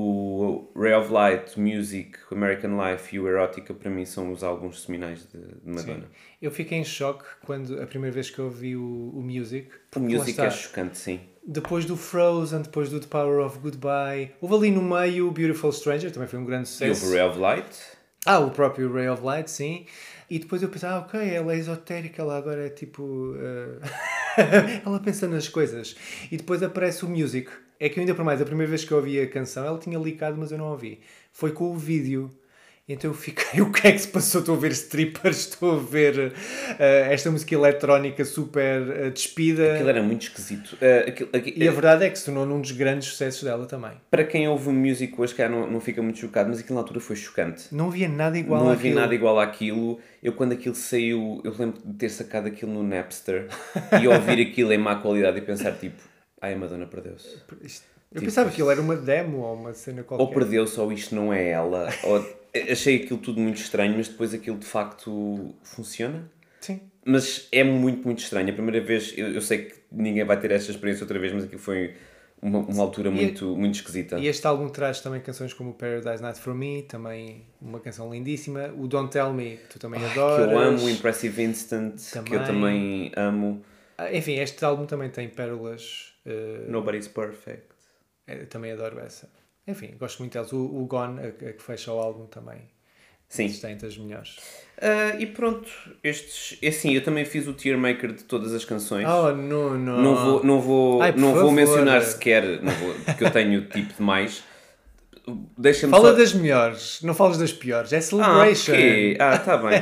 o Ray of Light, Music, American Life e o Erotica, para mim são os álbuns seminais de, de Madonna. Sim. Eu fiquei em choque quando a primeira vez que eu ouvi o, o Music. O Music é chocante, sim. Depois do Frozen, depois do The Power of Goodbye, houve ali no meio o Beautiful Stranger, também foi um grande sucesso. E o Ray of Light. Ah, o próprio Ray of Light, sim. E depois eu pensei, ah, ok, ela é esotérica, ela agora é tipo... Uh... ela pensa nas coisas. E depois aparece o Music. É que eu ainda por mais, a primeira vez que eu ouvi a canção, ela tinha licado, mas eu não ouvi. Foi com o vídeo. Então eu fiquei, o que é que se passou? Estou a ver strippers, estou a ver uh, esta música eletrónica super uh, despida. Aquilo era muito esquisito. Uh, aquilo, aquilo, e a verdade é que se tornou num dos grandes sucessos dela também. Para quem ouve o Music hoje, cara, não, não fica muito chocado, mas aquilo na altura foi chocante. Não havia nada igual não àquilo. Não havia nada igual àquilo. Eu quando aquilo saiu, eu lembro de ter sacado aquilo no Napster e ouvir aquilo em má qualidade e pensar tipo, ai, a Madonna perdeu-se. Eu tipo, pensava que aquilo era uma demo ou uma cena qualquer. Ou perdeu-se ou isto não é ela. Ou... Achei aquilo tudo muito estranho, mas depois aquilo de facto funciona. Sim. Mas é muito, muito estranho. A primeira vez, eu, eu sei que ninguém vai ter esta experiência outra vez, mas aquilo foi uma, uma altura muito, muito esquisita. E este álbum traz também canções como Paradise Night For Me, também uma canção lindíssima. O Don't Tell Me, que tu também adoras. Que eu amo, o Impressive Instant, também. Que eu também amo. Enfim, este álbum também tem pérolas. Uh... Nobody's Perfect. Eu também adoro essa. Enfim, gosto muito deles. O, o Gone, a, a que fecha o álbum também. Sim. Está entre as melhores. Uh, e pronto, estes... Assim, eu também fiz o tier maker de todas as canções. Oh, não, não. Não vou, não vou, Ai, não favor. vou mencionar sequer, não vou, porque eu tenho tipo de mais. deixa-me Fala só... das melhores, não falas das piores. É Ah, Celebration. ok. Ah, tá bem.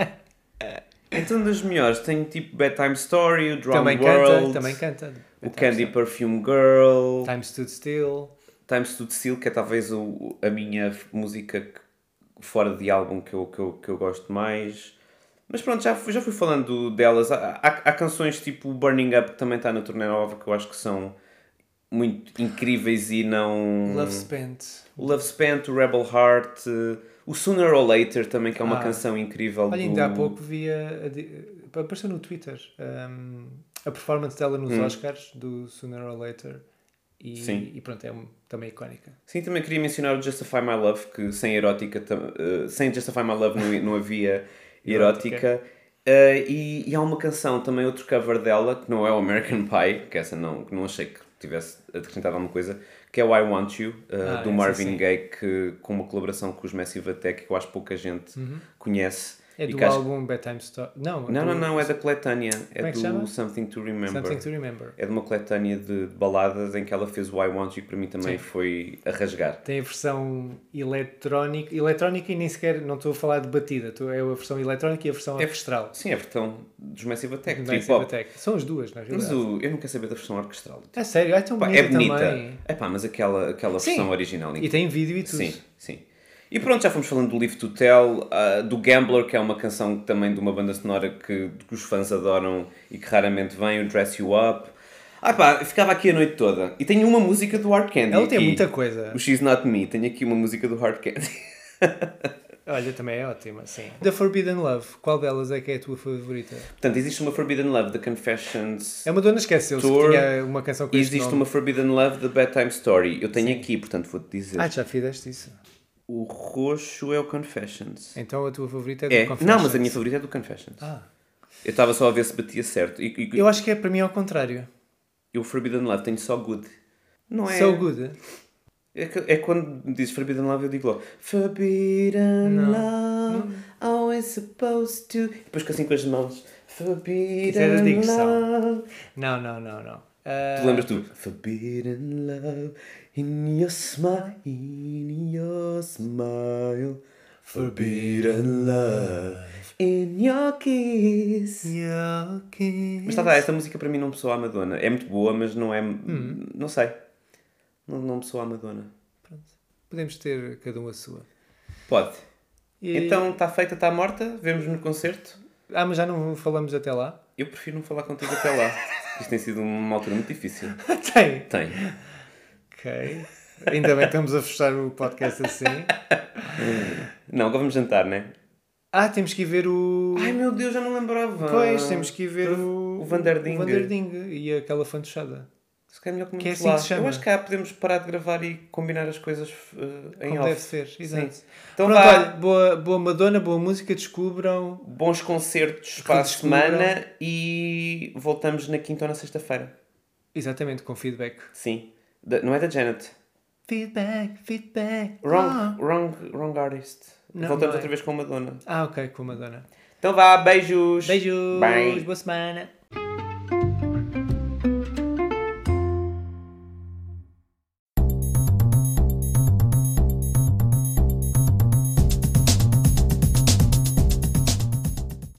Então, das melhores, tenho tipo Bedtime Story, o Drowned Também World, canta, também canta. o Candy Perfume Girl, Time Stood Still. Time Stood Still, que é talvez o, a minha música que- fora de álbum que eu, que eu, que eu gosto mais. Mas pronto, já, fui- já fui falando delas. Há, há, há canções tipo Burning Up, que também está na turnê nova, que eu acho que são muito incríveis e não... Love Spent. O Love Spent, o Rebel Heart, eh, o Sooner or Later também, que é uma Ah. canção incrível. Olha, do... ainda há pouco vi a, a di- apareceu no Twitter um, a performance dela nos Hum. Oscars do Sooner or Later e, Sim. e pronto, é um- também icónica. Sim, também queria mencionar o Justify My Love, que sem erótica, tam- eh, sem Justify My Love não, não havia erótica. Eh, e, e há uma canção, também outro cover dela, que não é o American Pie, que essa não, que não achei que tivesse acrescentado alguma coisa, que é o I Want You, eh, Ah, do essa Marvin sim. Gaye, que, com uma colaboração com os Massive Attack, que eu acho que pouca gente conhece. É E do que acho- álbum Bedtime Story. Não, Não, do- não, não, é da coletânea. É Como é que se chama? do Something to Remember. Something to Remember. É de uma coletânea de baladas em que ela fez o I Want You, que para mim também Sim. foi a rasgar. Tem a versão eletrónica, eletrónica e nem sequer, não estou a falar de batida, estou, é a versão eletrónica e a versão É- orquestral. Sim, é a versão dos Massive Attack, Do trip Massive hop. Attack. São as duas, na Mas realidade. o, eu não quero saber da versão orquestral. É sério, é tão Pá, bonita, é bonita. também. É pá, mas aquela, aquela Sim. versão original. E tem vídeo e tudo. Sim, sim. E pronto, já fomos falando do Live to Tell, ah, do Gambler, que é uma canção também de uma banda sonora que, que os fãs adoram e que raramente vem, o Dress You Up. Ah pá, ficava aqui a noite toda. E tenho uma música do Hard Candy. Ela tem aqui. muita coisa. O She's Not Me. Tenho aqui uma música do Hard Candy. Olha, também é ótima, sim. The Forbidden Love, qual delas é que é a tua favorita? Portanto, existe uma Forbidden Love, The Confessions. É uma dona esqueceu-se que Tour. tinha uma canção com E este existe nome. uma Forbidden Love, The Bedtime Story. Eu tenho aqui, portanto, vou-te dizer. Ah, já fizeste isso. O roxo é o Confessions. Então a tua favorita é do É? Confessions. Não, mas a minha favorita é do Confessions. Ah. Eu estava só a ver se batia certo. E, e, Eu acho que é para mim ao contrário. eu Forbidden Love tenho só Good. Não é? So good. É, que- é quando dizes Forbidden Love eu digo logo Forbidden Não. Love, always supposed to... E depois com assim com as mãos. Isso é da Forbidden dicção. Love. Não, não, não, não. Ah, Tu lembras tu? Forbidden Love in your smile, in your smile. Forbidden Love in your kiss. Your kiss. Mas tá, tá, esta música para mim não me soa a Madonna. É muito boa, mas não é... Hum. Não sei. Não, não me soa a Madonna. Podemos ter cada um a sua. Pode. E- Então está feita, está morta. Vemos no concerto. Ah, mas já não falamos até lá? Eu prefiro não falar contigo até lá. Isto tem sido uma altura muito difícil. Tem. Tem. Ok. Ainda bem que estamos a fechar o podcast assim. Não, agora vamos jantar, não é? Ah, temos que ir ver o... Ai meu Deus, já não lembrava. Pois, temos que ir ver o... O Vanderding. O Vanderding e aquela fantochada. Se calhar é melhor comermos Que é assim lá. que se chama. Eu acho que cá podemos parar de gravar e combinar as coisas uh, em Como off. deve ser, exato. Sim. Então Pronto, vá. olha, boa, boa Madonna, boa música, descubram. Bons concertos para a Redescubram. semana e voltamos na quinta ou na sexta-feira. Exatamente, com feedback. Sim. Da- não é da Janet. Feedback, feedback. Wrong, Ah, wrong, wrong artist. Não, Voltamos não é. outra vez com Madonna. ah ok, com Madonna. Então vá, beijos. Beijos, Bye. boa semana.